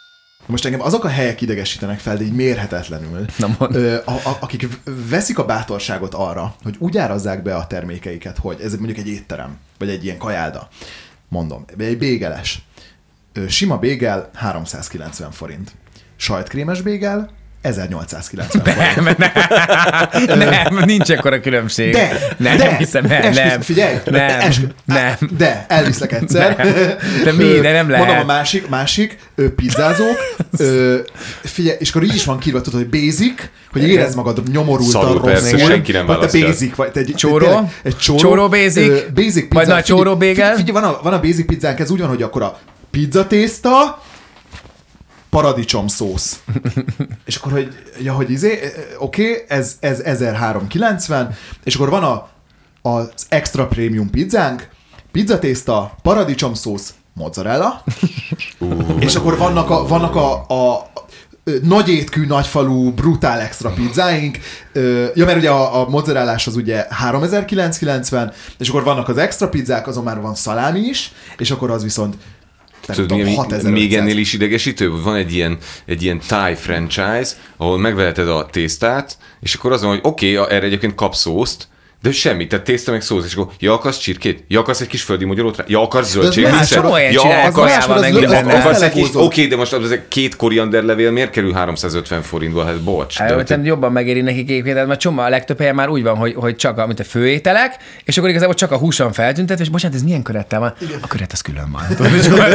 Most engem azok a helyek idegesítenek fel, de így mérhetetlenül, ö, a, a, akik veszik a bátorságot arra, hogy úgy árazzák be a termékeiket, hogy ez mondjuk egy étterem, vagy egy ilyen kajálda, mondom, egy bégeles. Ö, sima bégel háromszázkilencven forint. Sajtkrémes bégel ezernyolcszázkilencven forint. Nem, nem, nem, nincs ekkora különbség. De, nem, de, nem hiszem, nem, esküsz, nem. Figyelj, nem, eskü, nem. De, elviszlek egyszer. Nem. De mi, de nem lehet. Mondom a másik, másik, ö, pizzázók, ö, figyelj, és akkor így is van kírva, tudod, hogy basic, hogy érezd magad nyomorultan, Szarul, persze, rosszul, senki nem vagy te választja. basic, vagy te egy, Csóró? tényleg, egy csóró, Csóró basic? Ö, basic pizza. Vagy nagy csóró bégel? Figyelj, van a, van a basic pizzánk, ez úgy van, hogy akkor a pizzatészta, paradicsom szósz. És akkor, hogy, ja, hogy izé, oké, okay, ez, ez ezerháromszázkilencven, és akkor van a, az extra prémium pizzánk, pizzatészta, paradicsom szósz, mozzarella, uh. és akkor vannak a, vannak a, a nagy étkű, nagyfalú, brutál extra pizzáink. Ja, mert ugye a, a mozzarellás az ugye háromezer-kilencszázkilencven, és akkor vannak az extra pizzák, azon már van szalámi is, és akkor az viszont Tudod, mi, még ennél is idegesítő, van egy ilyen, egy ilyen Thai franchise, ahol megveheted a tésztát, és akkor az van, hogy oké, okay, erre egyébként kapsz szószt, de semmi, tehát tészta meg szósz, és akkor ja, akarsz csirkét? Ja, akarsz egy kis földi magyarót rá? Ja, akarsz zöldséget? Ja, akarsz egy kis... Oké, de most az két korianderlevél miért kerül háromszázötven forintba? Hát bocs. Hát jobban megéri nekik egyébként, mert csomó, a legtöbb helyen már úgy van, hogy, hogy csak a, mint a főételek, és akkor igazából csak a húson feltüntetve, és bocsánat, ez milyen körettel van? A köret az külön van.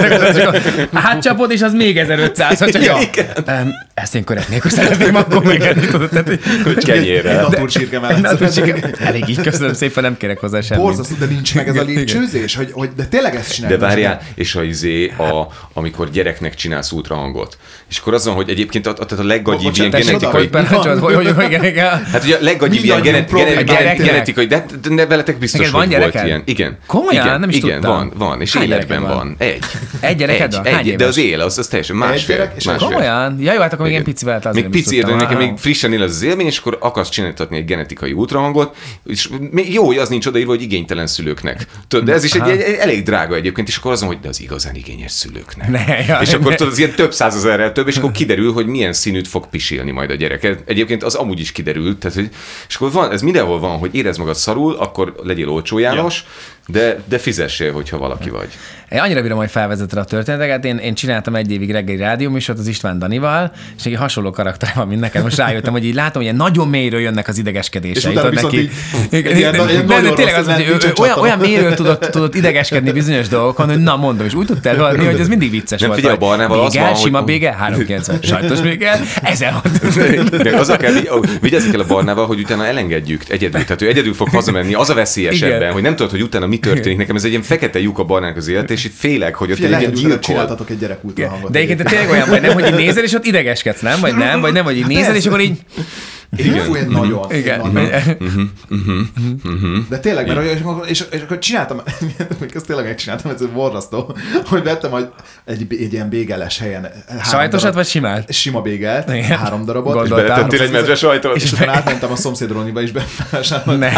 Átcsapod, és az még ezerötszáz, ha csak a... Ezt én köret nélkül szeretném, akkor még enni tudod. Kenyérrel. Naturcsirke mellett. Elég így, köszönöm szépen, nem kérek hozzá semmit. Borzasztó, de nincs meg ez a lépcsőzés, hogy, hogy de tényleg ezt csinálják. De várjál, és a izé, a, amikor gyereknek csinálsz ultrahangot. És akkor az van, hogy egyébként a, a, a leggagyibb ilyen genetikai... Hát ugye a leggagyibb ilyen genetikai, de ne veletek biztos, hogy volt ilyen. Igen. Komolyan? Nem is tudtam. Igen, van, van, és életben van. Egy. Egy gyereked van? Hány éves? De az él, az teljesen másfél. Komolyan? Ja, jó, hát akkor még ilyen pici lehet, azért még pici, de nekem még frissen él az élmény, és akkor akarsz csináltatni egy genetikai ultrahangot, és jó, hogy az nincs odaírva, hogy igénytelen szülőknek. Tudod, de ez is egy, egy, egy elég drága egyébként, és akkor azon, hogy de az igazán igényes szülőknek. Ne, ja, és akkor ne. Tudod, az ilyen több százezerrel több, és akkor kiderül, hogy milyen színűt fog pisilni majd a gyerek. Egyébként az amúgy is kiderült, tehát, hogy, és akkor van, ez mindenhol van, hogy érezd magad szarul, akkor legyél olcsó János, ja. de, de fizessél, hogyha valaki vagy. Én annyira bírom, hogy felvezeted a történeteket. Én, én csináltam egy évig reggeli rádióműsort az István Danival, és egy hasonló karakter van, mint neked. Most rájöttem, hogy így látom, hogy ilyen nagyon mélyről jönnek az idegeskedései. Neki. Tényleg az, hogy ő olyan, olyan mélyről tudott, tudott idegeskedni bizonyos dolgokon, hogy na mondom, és úgy tudtál eladni, hogy ez mindig vicces nem, volt. Figyelj, a Barnával az van, sima bégel, háromszázkilencven, sajtos bégel, ezerhat. De azzal kell, vigyázzuk el a Barnával, hogy utána elengedjük egyedül. Tehát ő egyedül fog hazamenni, az a veszélyes ebben, hogy nem tudod, hogy utána mi történik. Nekem ez egy ilyen fekete lyuk a Barnának az élet, és itt félek, hogy ott egy ilyen gyilkol. Csináltatok egy gyerek ultrahangot. De egyébként tényleg olyan vagy, nem, hogy így nézel, és ott idegeskedsz, nem? Vagy nem? Vagy nem, hogy így nézel, és akkor így... Igen. Fú, én nagyon. Igen. Nagyon. Uh-huh. Uh-huh. Uh-huh. De tényleg, mert és, és, és akkor csináltam, ezt tényleg megcsináltam, ez borzasztó, hogy vettem egy, egy ilyen bégeles helyen. Sajtosat vagy simát? Sima bégelt, igen. Három darabot. És beletettél egy medve sajtot. És akkor átmentem a szomszéd Roniba is befelsáltam. Ne,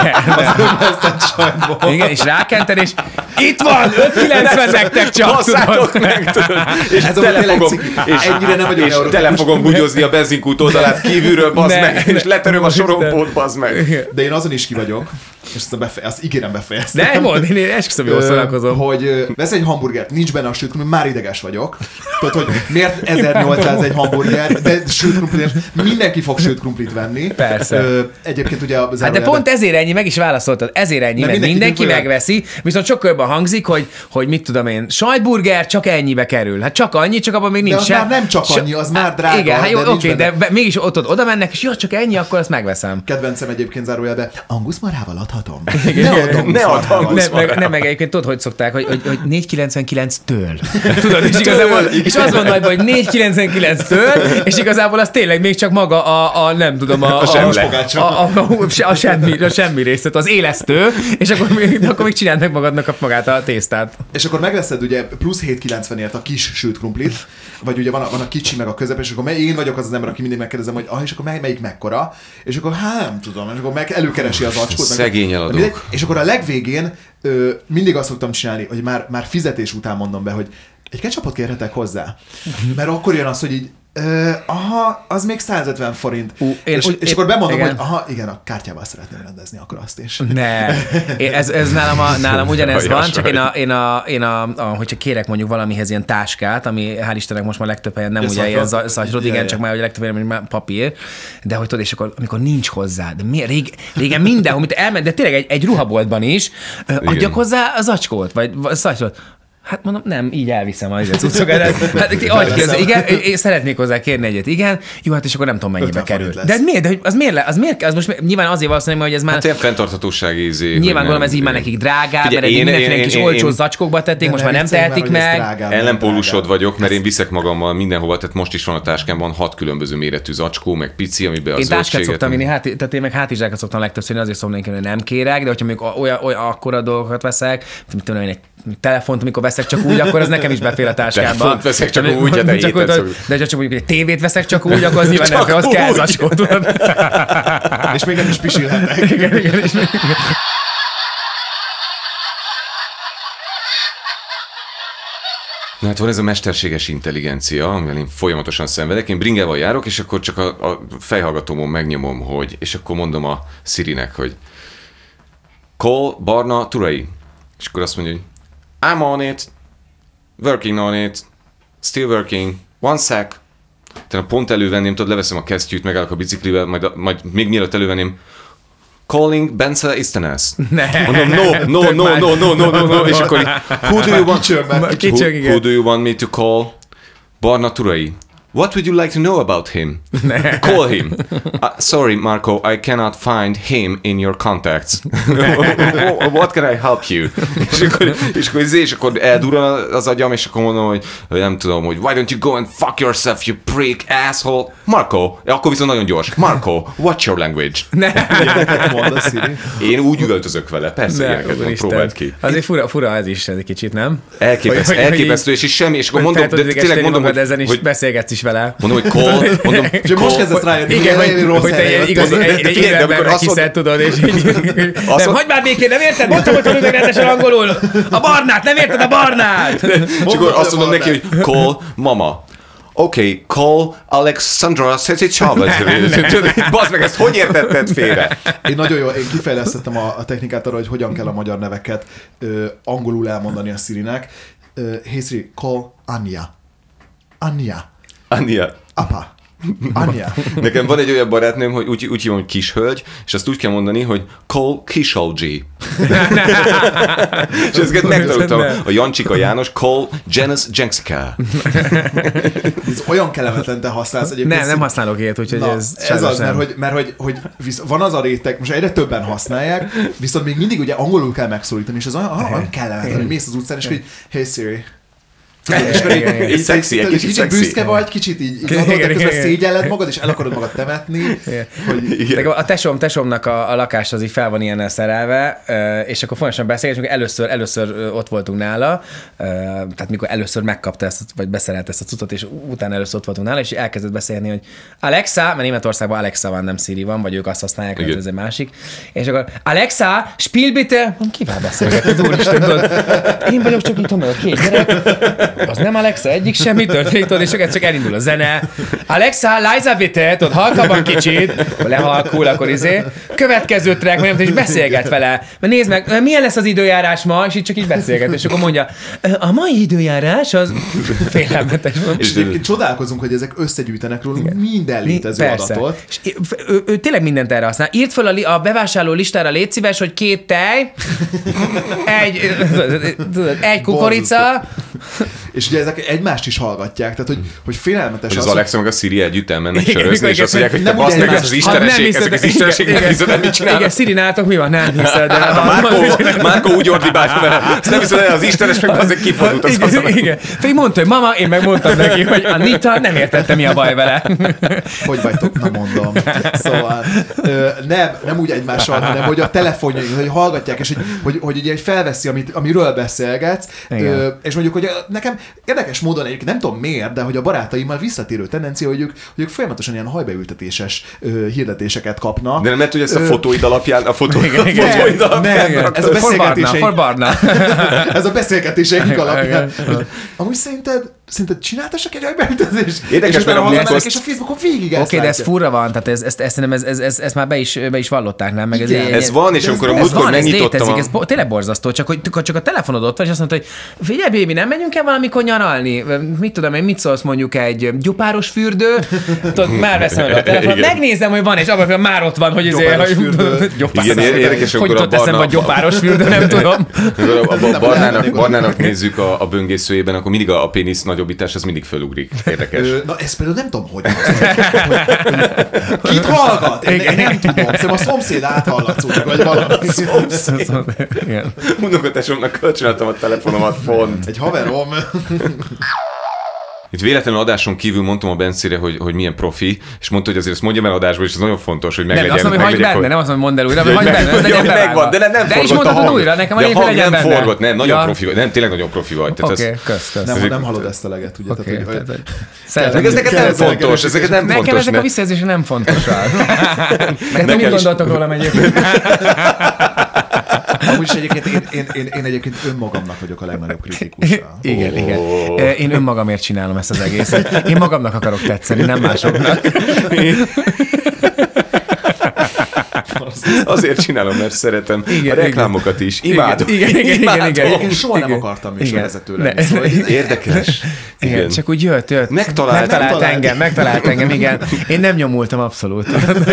ne. Igen, és rákented, és itt van, öt kilencven nektek csak, tudod. Meg, tudod. És tele fogom, és ennyire nem vagyok, és tele fogom bugyozni a benzinkút oldalát kívülről, bazd meg, és letöröm a sorompót, bazd meg. De én azon is ki vagyok, és ezt, befe- ezt ígérem befejeztem. De mondd, én esküszöm, jól szórakozom. Hogy vesz egy hamburgert, nincs benne a sült krumpli, már ideges vagyok. Tudod, hogy miért ezernyolcszáz egy hamburger, de sült krumpli, mindenki fog sült krumplit venni. Persze. Ö, egyébként ugye a hát de pont ezért ennyi, meg is válaszoltad, ezért ennyi, mert mindenki, mindenki megveszi, viszont sokkal jobban hangzik, hogy, hogy mit tudom én, sajtburger csak ennyibe kerül. Hát csak annyi, csak abban még nincs de az sem. már nem csak annyi, az már drága. Igen, hát jó, oké, okay, de be, mégis ott oda mennek, és jó, csak ennyi, akkor azt megveszem. Kedvencem egyébként zárójelben, Angus marhával adhatom. Ne adom, ne adom. Nem, meg egyébként tudod, hogy szokták, hogy, hogy, hogy négy kilencvenkilenc-től. Tudod, és igazából, és az van nagyban, hogy négy kilencvenkilenc-től, és igazából az tényleg még csak maga a, a nem tudom, a, a, a, a, a, a, semmi, a semmi részt, az élesztő, és akkor még, akkor még csináld meg magadnak a, magát a tésztát. És akkor megveszed ugye plusz hét kilencvenért a kis sült krumplit, vagy ugye van a, van a kicsi meg a közepes, és akkor én vagyok az az ember, aki mindig megkérdezem, hogy ah, és akkor mely, melyik mekkora, és akkor hát nem tudom, és akkor meg előkeresi az acskót. Szegény eladók. És akkor a legvégén ö, mindig azt szoktam csinálni, hogy már, már fizetés után mondom be, hogy egy ketchupot kérhetek hozzá. Mert akkor jön az, hogy így Ö, aha, az még százötven forint. Uh, én, és, úgy, és én, akkor bemondom, igen. hogy aha, igen, a kártyával szeretném rendezni, akkor azt is. Ne, én, ez, ez nálam, a, nálam ugyanez Vajas van, csak vagy. én, a, én, a, én a, a, hogyha kérek mondjuk valamihez ilyen táskát, ami hál' Istennek most már legtöbb helyen nem Ja, ugye szatyrot? ilyen za- szatyrot, igen, Ja, csak ja. már ugye legtöbb helyen már papír, de hogy tudod, és akkor amikor nincs hozzá, de mi, rég, régen mindenhol, mint elment, de tényleg egy, egy ruhaboltban is, ö, adjak hozzá az acskót, vagy, vagy szatyrot. Hát mondom, nem, így elviszem a cuccokat. Hát, adj ki, az, igen, én szeretnék hozzá kérni egyet, igen. Jó, hát és akkor nem tudom, mennyibe kerül. De ez miért? De hogy az miért? Le, az miért? Az most nyilván azért valószínűleg, hogy ez már... Hát ilyen fenntarthatósági izé. Nyilván gondolom, ez így már nekik drágább, mert eddig mindenféle kis olcsó zacskókba tették, most már nem tehetik meg. Ellenpólusod vagyok, mert én viszek magammal mindenhova, tehát most is van a táskámban hat különböző méretű zacskó, meg pici, amiben a Én táskát zöldséget... szoktam vinni, hát, tehát én meg hátizsákat szoktam legtöbbször, azért szoktam hogy nem kérek, de hogyha mondjuk olyan, olyan akkora dolgokat veszek, mit tudom én, egy telefont, amikor veszek csak úgy, akkor az nekem is befér a táskába. Telefont veszek csak úgy, de csak héten úgy, szokott. de csak mondjuk egy tévét veszek csak úgy, akkor az nyilván nem, Csak az kell úgy. zacskó, tudod. És még nem is pisilhetek. Igen, igen, és még- Na hát van ez a mesterséges intelligencia, amivel én folyamatosan szenvedek. Én bringával járok, és akkor csak a, a fejhallgatómon megnyomom, hogy, és akkor mondom a Sirinek, hogy call Barna Turai. És akkor azt mondja, hogy I'm on it, working on it, still working, one sec. Tehát pont elővenném, tudod, leveszem a kesztyűt, megállok a biciklivel, majd, majd még mielőtt elővenném, calling Bence Istenes. Ne. Mondom, no, no, no, no, no, no, no, no, és akkor így, who do you want, Kicsöng meg. Kicsöng, who, igen. who do you want me to call? Barna Turai. What would you like to know about him? Call him. Uh, sorry, Marco, I cannot find him in your contacts. What can I help you? És akkor, és akkor, és akkor eldurran az agyam, és akkor mondom, hogy, hogy nem tudom, hogy why don't you go and fuck yourself, you prick, asshole? Marco, akkor viszont nagyon gyors. Marco, what's your language? Ne. Ilyeneket mond a Siri. Én úgy üvöltözök vele, persze, Ne, ilyeneket mond, úristen. próbáld ki. Azért fura, fura ez is, ez egy kicsit, nem? Elképesztő, Hogy- hogy- elképesztő, és is semmi, és akkor mondom, de Feltudod tényleg mondom, hogy, ezen is hogy beszélgetsz is vele. mondom, hogy call, mondom, És most kezdesz rájönni, Igen, hogy hogy, rossz hogy te helyre egy jöttél. igazi egy, egy figyelj, de amikor évembernek azt mondod- hiszed, tudod, és így, nem, mondod- hagyd már békén, nem érted? Mondtam, hogy tanulj meg rendesen angolul. A barnát, nem érted a barnát? és akkor azt mondom Mondod, neki, hogy call mama. Oké, okay, call Alexandra Szecicsava. Bazd meg, ezt hogy értetted félre? Én nagyon jó, én kifejlesztettem a, a technikát arra, hogy hogyan kell a magyar neveket ö, angolul elmondani a Sirinek. Ö, hey Siri, call Anya. Anya. Anya, Apa. Anya. nekem van egy olyan barátnőm, hogy úgy, úgy hívom, hogy kishölgy, és azt úgy kell mondani, hogy call Kisholgy. És ezeket megtanultam. A Jancsika János, call Janice Jenksika. Ez olyan kellemetlen te használsz egyébként. Nem, nem használok ilyet, úgyhogy Na, ez ez sajnos az, mert nem. hogy, mert hogy, hogy visz, van az a réteg, most egyre többen használják, viszont még mindig ugye angolul kell megszólítani, és az olyan, olyan kellemetlen, hogy mész az utcán, és hogy hey Siri. És akkor így, Igen, igen. így, Szexi, egy így, kicsit kicsit szexi. büszke vagy, kicsit így, így Igen, adod, de igen, közben igen. szégyelled magad, és el akarod magad temetni, hogy Nekem a tesóm, tesómnak a, a lakás az így fel van ilyennel szerelve, ö, és akkor folyamatosan beszélgetünk, először, először ö, ott voltunk nála, ö, tehát mikor először megkapta ezt, vagy beszerelt ezt a cuccot, és utána először ott voltunk nála, és elkezdett beszélni, hogy Alexa, mert Németországban Alexa van, nem Siri van, vagy ők azt használják, Igen. mert ez egy másik, és akkor Alexa, spiel bitte, mondom, kivel beszélgetett, úristen, tudod, én vagyok csak itt, a két gyerek, az nem Alexa, egyik semmi történik, tudod, és csak, csak elindul a zene. Alexa, Liza bitte, tudod, halkabban kicsit, akkor lehalkul, akkor izé. Következő track, mert és beszélget vele. Mert nézd meg, milyen lesz az időjárás ma, és így csak így beszélget, és akkor mondja, a mai időjárás az félelmetes. és egyébként csodálkozunk, hogy ezek összegyűjtenek rólunk minden létező Persze. adatot. És ő, ő tényleg mindent erre használ. Írt föl a, li, a bevásárló listára, légy szíves, hogy két tej, egy, tudod, egy kukorica. És ugye ezek egymást is hallgatják, tehát hogy, hogy félelmetes Hogy az hogy- Alexa meg a Siri együtt elmennek Igen, sörözni, és mikor azt mondják, hogy te nem basz ugye meg, ez az egymás- isteneség, ezek az isteneség, nem hiszed, nem mit Igen, csinálnak. Siri, nálatok mi van? Nem hiszed. De Márkó, Márkó úgy ordibált vele, ezt nem hiszed el, az istenes meg azért kifordult az igen, haza. igen. Pedig mondta, hogy mama, én megmondtam neki, hogy Anita nem értette, mi a baj vele. Hogy vagytok? Na mondom. Szóval ö, nem, nem úgy egymással, hanem hogy a telefonjaink, hogy hallgatják, és hogy, hogy, hogy ugye felveszi, amit, amiről beszélgetsz, ö, és mondjuk, hogy nekem érdekes módon egyébként nem tudom miért, de hogy a barátaimmal visszatérő tendencia, hogy ők, hogy ők folyamatosan ilyen hajbeültetéses ö, hirdetéseket kapnak. De nem lehet, hogy ezt a fotóid alapján, a fotó, Igen, igen. fotóid Nem, alapján nem, ez a For Barna, beszélgetéseink, for Barna. ez a beszélgetéseink Igen, alapján. igen. Amúgy szerinted szinte csináltassak egy agybeültetést, Érdekes, és mert utána a hazamennek, Musk és a Facebookon végig ezt Oké, de ez látja. furra van, tehát ez, ezt, ezt, ez, ez, ez, ezt már be is, be is vallották, nem? Meg ez, Igen. Ez van, és ez amikor a van, múltkor van, ez megnyitottam létezik, a... ez bo- tényleg borzasztó, csak hogy csak a telefonod ott van, és azt mondta, hogy figyelj, bébi, nem menjünk el valamikor nyaralni? Mit tudom én, mit szólsz mondjuk egy gyopáros fürdő? Tudod, már veszem el a telefon, Igen. megnézem, hogy van, és abban már ott van, hogy ezért, Gyopáros hogy fürdő. gyopáros Igen, fürdő. érdekes, Hogy amikor a jutott eszembe a barna- gyopáros fürdő, nem tudom. A, a, a barnának, elmennék barnának nézzük a, a böngészőjében, akkor mindig a, a pénisz nagyobbítás, az mindig fölugrik. Érdekes. Ö, Na, ezt például nem tudom, hogy kit hallgat? Én, én nem tudom. Szerintem a szomszéd áthallatszódik, vagy valami. Igen. Unokatásomnak kölcsönadtam a telefonomat pont. Egy haverom. Itt véletlenül adáson kívül mondtam a Bencére, hogy, hogy milyen profi, és mondta, hogy azért ezt mondjam el adásból, és ez nagyon fontos, hogy Nem, meglegyen. azt mondom, hogy hagyd meglegyek, benne, nem azt mondom, hogy mondd el újra, Ja, hogy hagyd benne, ez meg- legyen ja, bevágva. megvan, de nem, nem de forgott is a mondhatod hang. újra, nekem De annyi, a hogy hang legyen nem benne. forgott, nem, nagyon Ja. profi vagy, nem, tényleg nagyon profi vagy. Tehát Oké, ez- kösz, kösz. Nem, Ezek- nem hallod ezt a leget, ugye? Oké, Tehát, hogy- tehát, hogy Meg szeretem. ez neked nem Kell- fontos, ezeket nem Nekem fontos. ezek a mert- visszajelzések nem fontosak. De Nekem te mit is. gondoltok rólam egyébként? Amúgy is egyébként én, én, én, én egyébként önmagamnak vagyok a legnagyobb kritikusa. Igen, igen. Én önmagamért csinálom ezt az egészet. Én magamnak akarok tetszeni, nem másoknak. Azért csinálom, mert szeretem Igen, a reklámokat is. Imádom. Igen, igen, igen, igen, igen. Egyébként soha nem Igen. akartam Igen. műsorvezető Ne. lenni. Szóval Érdekes. Igen, Igen. csak úgy jött, jött. Megtalált. Megtalált Megtalált. engem, megtalált engem, igen. Én nem nyomultam abszolút.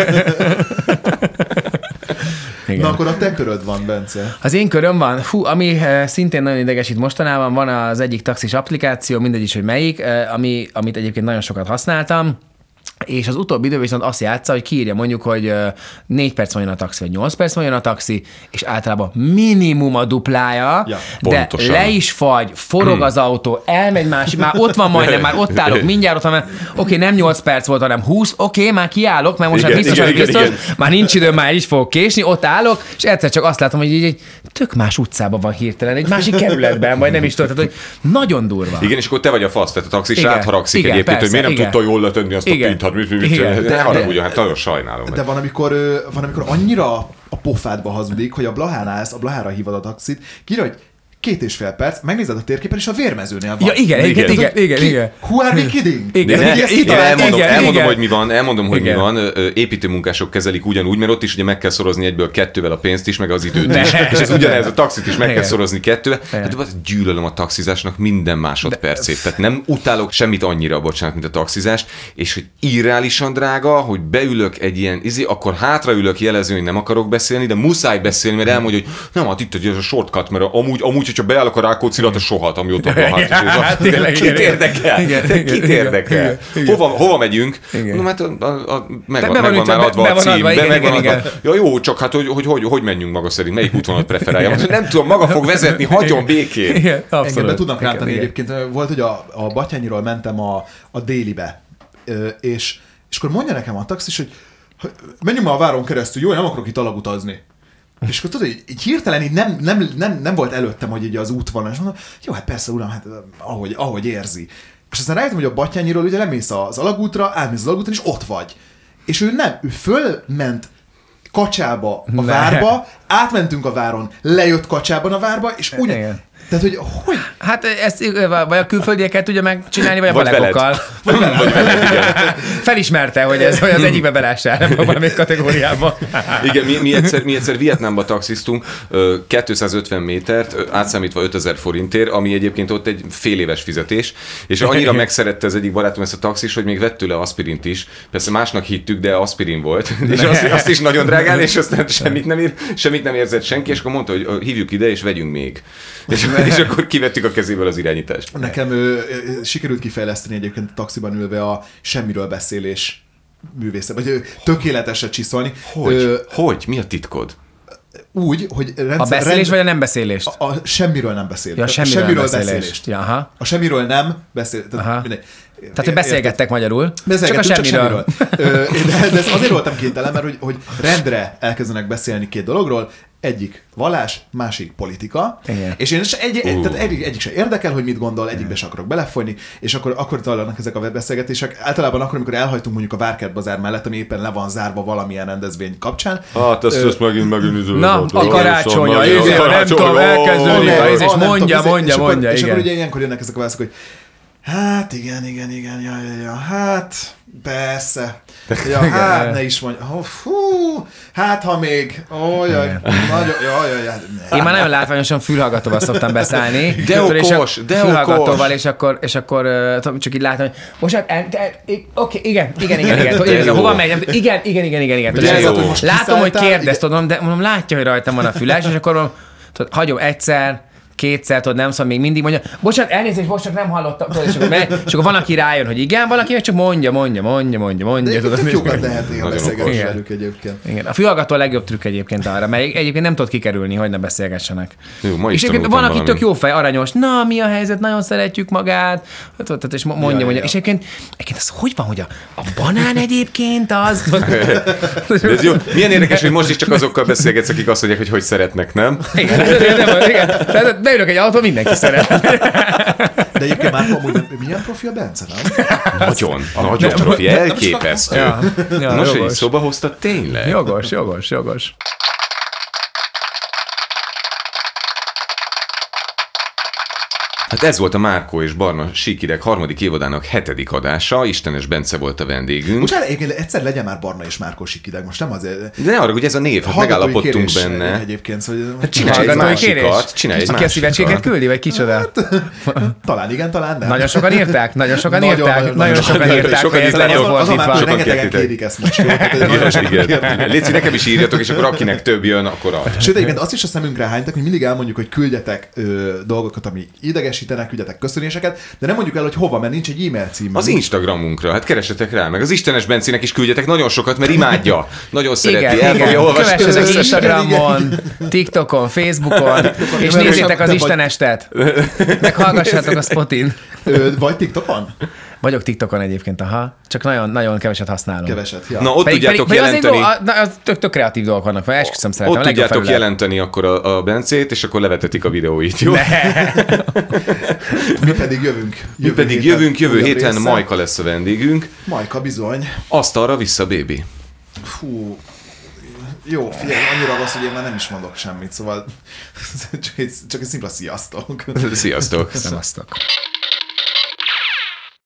Igen. Na akkor a te köröd van, Bence. Az én köröm van, fú, ami eh, szintén nagyon idegesít mostanában, van az egyik taxis applikáció, mindegy is, hogy melyik, eh, ami, amit egyébként nagyon sokat használtam, és az utóbbi időben viszont azt játsza, hogy kiírja mondjuk, hogy ö, négy perc van jön a taxi, vagy nyolc perc van jön a taxi, és általában minimum a duplája, Ja, de pontosan. le is fagy, forog az autó, elmegy másik, már ott van majdnem, már ott állok, mindjárt ott van, mert oké, nem nyolc perc volt, hanem húsz, oké, már kiállok, mert most Igen, már biztos, igen, hogy igen, biztos, igen. már nincs időm, már is fogok késni, ott állok, és egyszer csak azt látom, hogy így egy tök más utcában van hirtelen, egy másik kerületben, vagy nem is tudom, tehát, hogy nagyon durva. Igen, és akkor te vagy a fasz, tehát a taxis Igen. rátharagszik Igen, egyébként, hogy persze, miért nem igen. tudta jól letenni azt a Igen. pinthat, mit, mit, mit, Igen. de ne haragudjon, hát nagyon sajnálom. De van, amikor, ö, van, amikor annyira a pofádba hazudik, hogy a Blahánál állsz, a Blahára hívod a taxit, kira, hogy két és fél perc, megnézed a térképen, és a vérmezőnél van. Ja, igen, igen, Igen. igen, igen, Ki- igen. Who are we kidding? Igen. De Tehát, ne, hogy ezt én kitalálták. elmondom, igen, elmondom igen. hogy mi van, elmondom, hogy Igen. mi van. Ö, Építőmunkások kezelik ugyanúgy, mert ott is ugye meg kell szorozni egyből kettővel a pénzt is, meg az időt Ne. is. És ez ugyanez, a taxit is meg kell Igen. szorozni kettővel. Igen. De hát gyűlölöm a taxizásnak minden másodpercét. Tehát nem utálok semmit annyira, bocsánat, mint a taxizást, és hogy irreálisan drága, hogy beülök egy ilyen, izé, akkor hátraülök jelezni, hogy nem akarok beszélni, de muszáj beszélni, mert elmondja, hogy nem, hát itt ez a shortcut, mert amúgy, amúgy hogyha beállok a Rákóczira, a sohat, ami ott a Blahát. Hát tényleg, Kit igen, igen. érdekel? Igen, De igen, Kit igen, érdekel? igen, igen. Hova, hova megyünk? Igen. Mondom, hát a, a, a, meg, Te van, be van meg van ütve, már be- adva be a van cím. adva, be igen, meg van igen, adva. Ja jó, csak hát hogy, hogy, hogy, hogy menjünk maga szerint? Melyik útvonalat preferálja? Mondom, nem tudom, maga fog vezetni, hagyjon békén. Igen, abszolút. Engem be tudnak Igen, rántani igen. egyébként. Volt, hogy a, a Batthyányiról mentem a, a délibe, Ö, és, és akkor mondja nekem a taxis, hogy hogy menjünk már a váron keresztül, jó, nem akarok itt alagutazni. És akkor tudod, így, így hirtelen így nem, nem, nem, nem volt előttem, hogy így az út van, és mondom, jó, hát persze, uram, hát ahogy, ahogy érzi. És aztán rájöttem, hogy a Batthyányiról ugye lemész az alagútra, átmész az alagúton, és ott vagy. És ő nem, ő fölment Kacsába a Ne. várba, átmentünk a váron, lejött Kacsában a várba, és úgy... Igen. Tehát, hogy hogy? Hát ezt vagy a külföldieket tudja megcsinálni, vagy a Vagy veled. balekokkal. Felismerte, hogy ez hogy az egyikbe belássál valamelyik kategóriába. Igen, mi, mi, egyszer, mi egyszer Vietnámba taxiztunk ö, kétszázötven métert, ö, átszámítva ötezer forintért, ami egyébként ott egy fél éves fizetés, és annyira megszerette az egyik barátom ezt a taxis, hogy még vett tőle aspirint is. Persze másnak hittük, de aspirin volt, és azt, azt is nagyon drágán, és aztán semmit nem, ér, semmit nem érzett senki, és akkor mondta, hogy ö, hívjuk ide, és vegyünk még. És, és akkor kivettük a kezéből az irányítást. Nekem ö, ö, sikerült kifejleszteni egyébként a taxiban ülve a semmiről beszélés művészet, vagy ö, tökéletesre csiszolni. Hogy? Ö, Hogy? Mi a titkod? úgy, hogy rendszer, A beszélés rend, vagy a nem beszélést? a, a semmiről nem beszél. Ja, a semmiről, semmiről beszélést. beszélést. Ja, aha. A semmiről nem beszél. Aha. Tehát, mindegy. Tehát, hogy beszélgettek magyarul, Beszélgetünk, csak a semmiről. Ö, de, de ez azért voltam képtelen, mert hogy, hogy rendre elkezdenek beszélni két dologról, egyik vallás, másik politika, Igen. és én is egy, egy, Uh. tehát egyik, egyik se érdekel, hogy mit gondol, egyikbe se akarok belefolyni, és akkor, akkor zajlanak ezek a beszélgetések. Általában akkor, amikor elhagytunk mondjuk a Várkert bazár mellett, ami éppen le van zárva valamilyen rendezvény kapcsán. Hát ezt, Ö, ezt megint, megint üző. Na, a karácsonya, izé, nem tudom, elkezdődik, Ó, és ó, nem mondja, tudom, mondja, és mondja, akkor, és akkor igen. ugye ilyenkor jönnek ezek a válaszok, hogy Hát igen, igen, igen, ja, ja, ja. Hát persze. Ja, hát ne is mondj. Oh, fú, hát ha még. Ó, jaj, nagyon, jaj, jaj, jaj. Én már nagyon látványosan fülhallgatóval szoktam beszállni. De okos, de fülhallgatóval, és akkor, és akkor uh, csak így látom, hogy most hát, oké, igen, igen, igen, igen, igen, hova megy? Igen, igen, igen, igen, igen. De jó. Látom, hogy kérdezt, tudom, de mondom, látja, hogy rajtam van a füles, és akkor mondom, tudod, hagyom egyszer, kétszer, tudod, nem szóval még mindig mondja, bocsánat, elnézést, most csak nem hallottam, tudod, és akkor, megy, és akkor van, aki rájön, hogy igen, valaki meg csak mondja, mondja, mondja, mondja, mondja. De tök jókat lehet néha beszélgetni velük egyébként. Igen. A fülhallgató a legjobb trükk egyébként arra, mert egyébként nem tudod kikerülni, hogy ne beszélgessenek. Jó, ma és egyébként van, aki tök jó fej, aranyos, na, mi a helyzet, nagyon szeretjük magát, tudod, és mondja, ja, mondja. Ja. És egyébként, egyébként az hogy van, hogy a, a banán egyébként az... De ez jó. Milyen érdekes, hogy most is csak azokkal beszélgetsz, akik azt mondják, hogy hogy szeretnek, nem? Igen, igen. Beülök egy autó, mindenki szeret. De egyébként már amúgy milyen profi a Bence, nem? Nagyon, nagyon profi, elképesztő. Ja, ja, nos, hogy szóba hoztad tényleg? Jogos, jogos, jogos. Hát ez volt a Márkó és Barna Síkideg harmadik évadának hetedik adása, Istenes Bence volt a vendégünk. Most egyébként egyszer legyen már Barna és Márkó Síkideg, most nem azért... De ne arra, hogy ez a név, hát megállapodtunk benne. Egyébként, szóval... Hát csinálj egy másikat, csinálj egy másikat. Aki a szívecskéket küldi, vagy kicsoda? Hát, talán igen, talán nem. Nagyon sokan írták, nagyon sokan írták, nagyon sokan írták, hogy ez legyen fordítva. Rengetegen kérik ezt most. Léci, nekem is írjatok, és akkor akinek több jön, akkor ad. Sőt, egyébként azt is a szemünkre hánytak, hogy mindig elmondjuk, hogy küldjetek dolgokat, ami idegesítenek, küldjetek köszönéseket, de nem mondjuk el, hogy hova, mert nincs egy e-mail cím. Az Instagramunkra, hát keressetek rá, meg az Istenes Bencének is küldjetek nagyon sokat, mert imádja, nagyon szereti, el fogja olvasni. Kövessetek Instagramon, TikTokon, Facebookon, és nézzétek az Istenestet. Meg hallgassátok a Spotin. Vagy TikTokon? Vagyok TikTokon egyébként, aha. Csak nagyon, nagyon keveset használom. Keveset, ja. Na, ott pedig, tudjátok pedig, jelenteni... Az do, az tök, tök kreatív dolgok vannak, vagy esküszöm szeretem. Ott tudjátok felület. jelenteni akkor a, a Bencét, és akkor levetetik a videóit, jó? Mi pedig jövünk. Mi pedig héten, jövünk, jövő héten része. Majka lesz a vendégünk. Majka, bizony. Asztalra vissza, bébi. Fú... Jó, figyelj, annyira rossz, hogy én már nem is mondok semmit, szóval csak egy, csak egy szimpla sziasztok. Sziasztok. Szevasztok.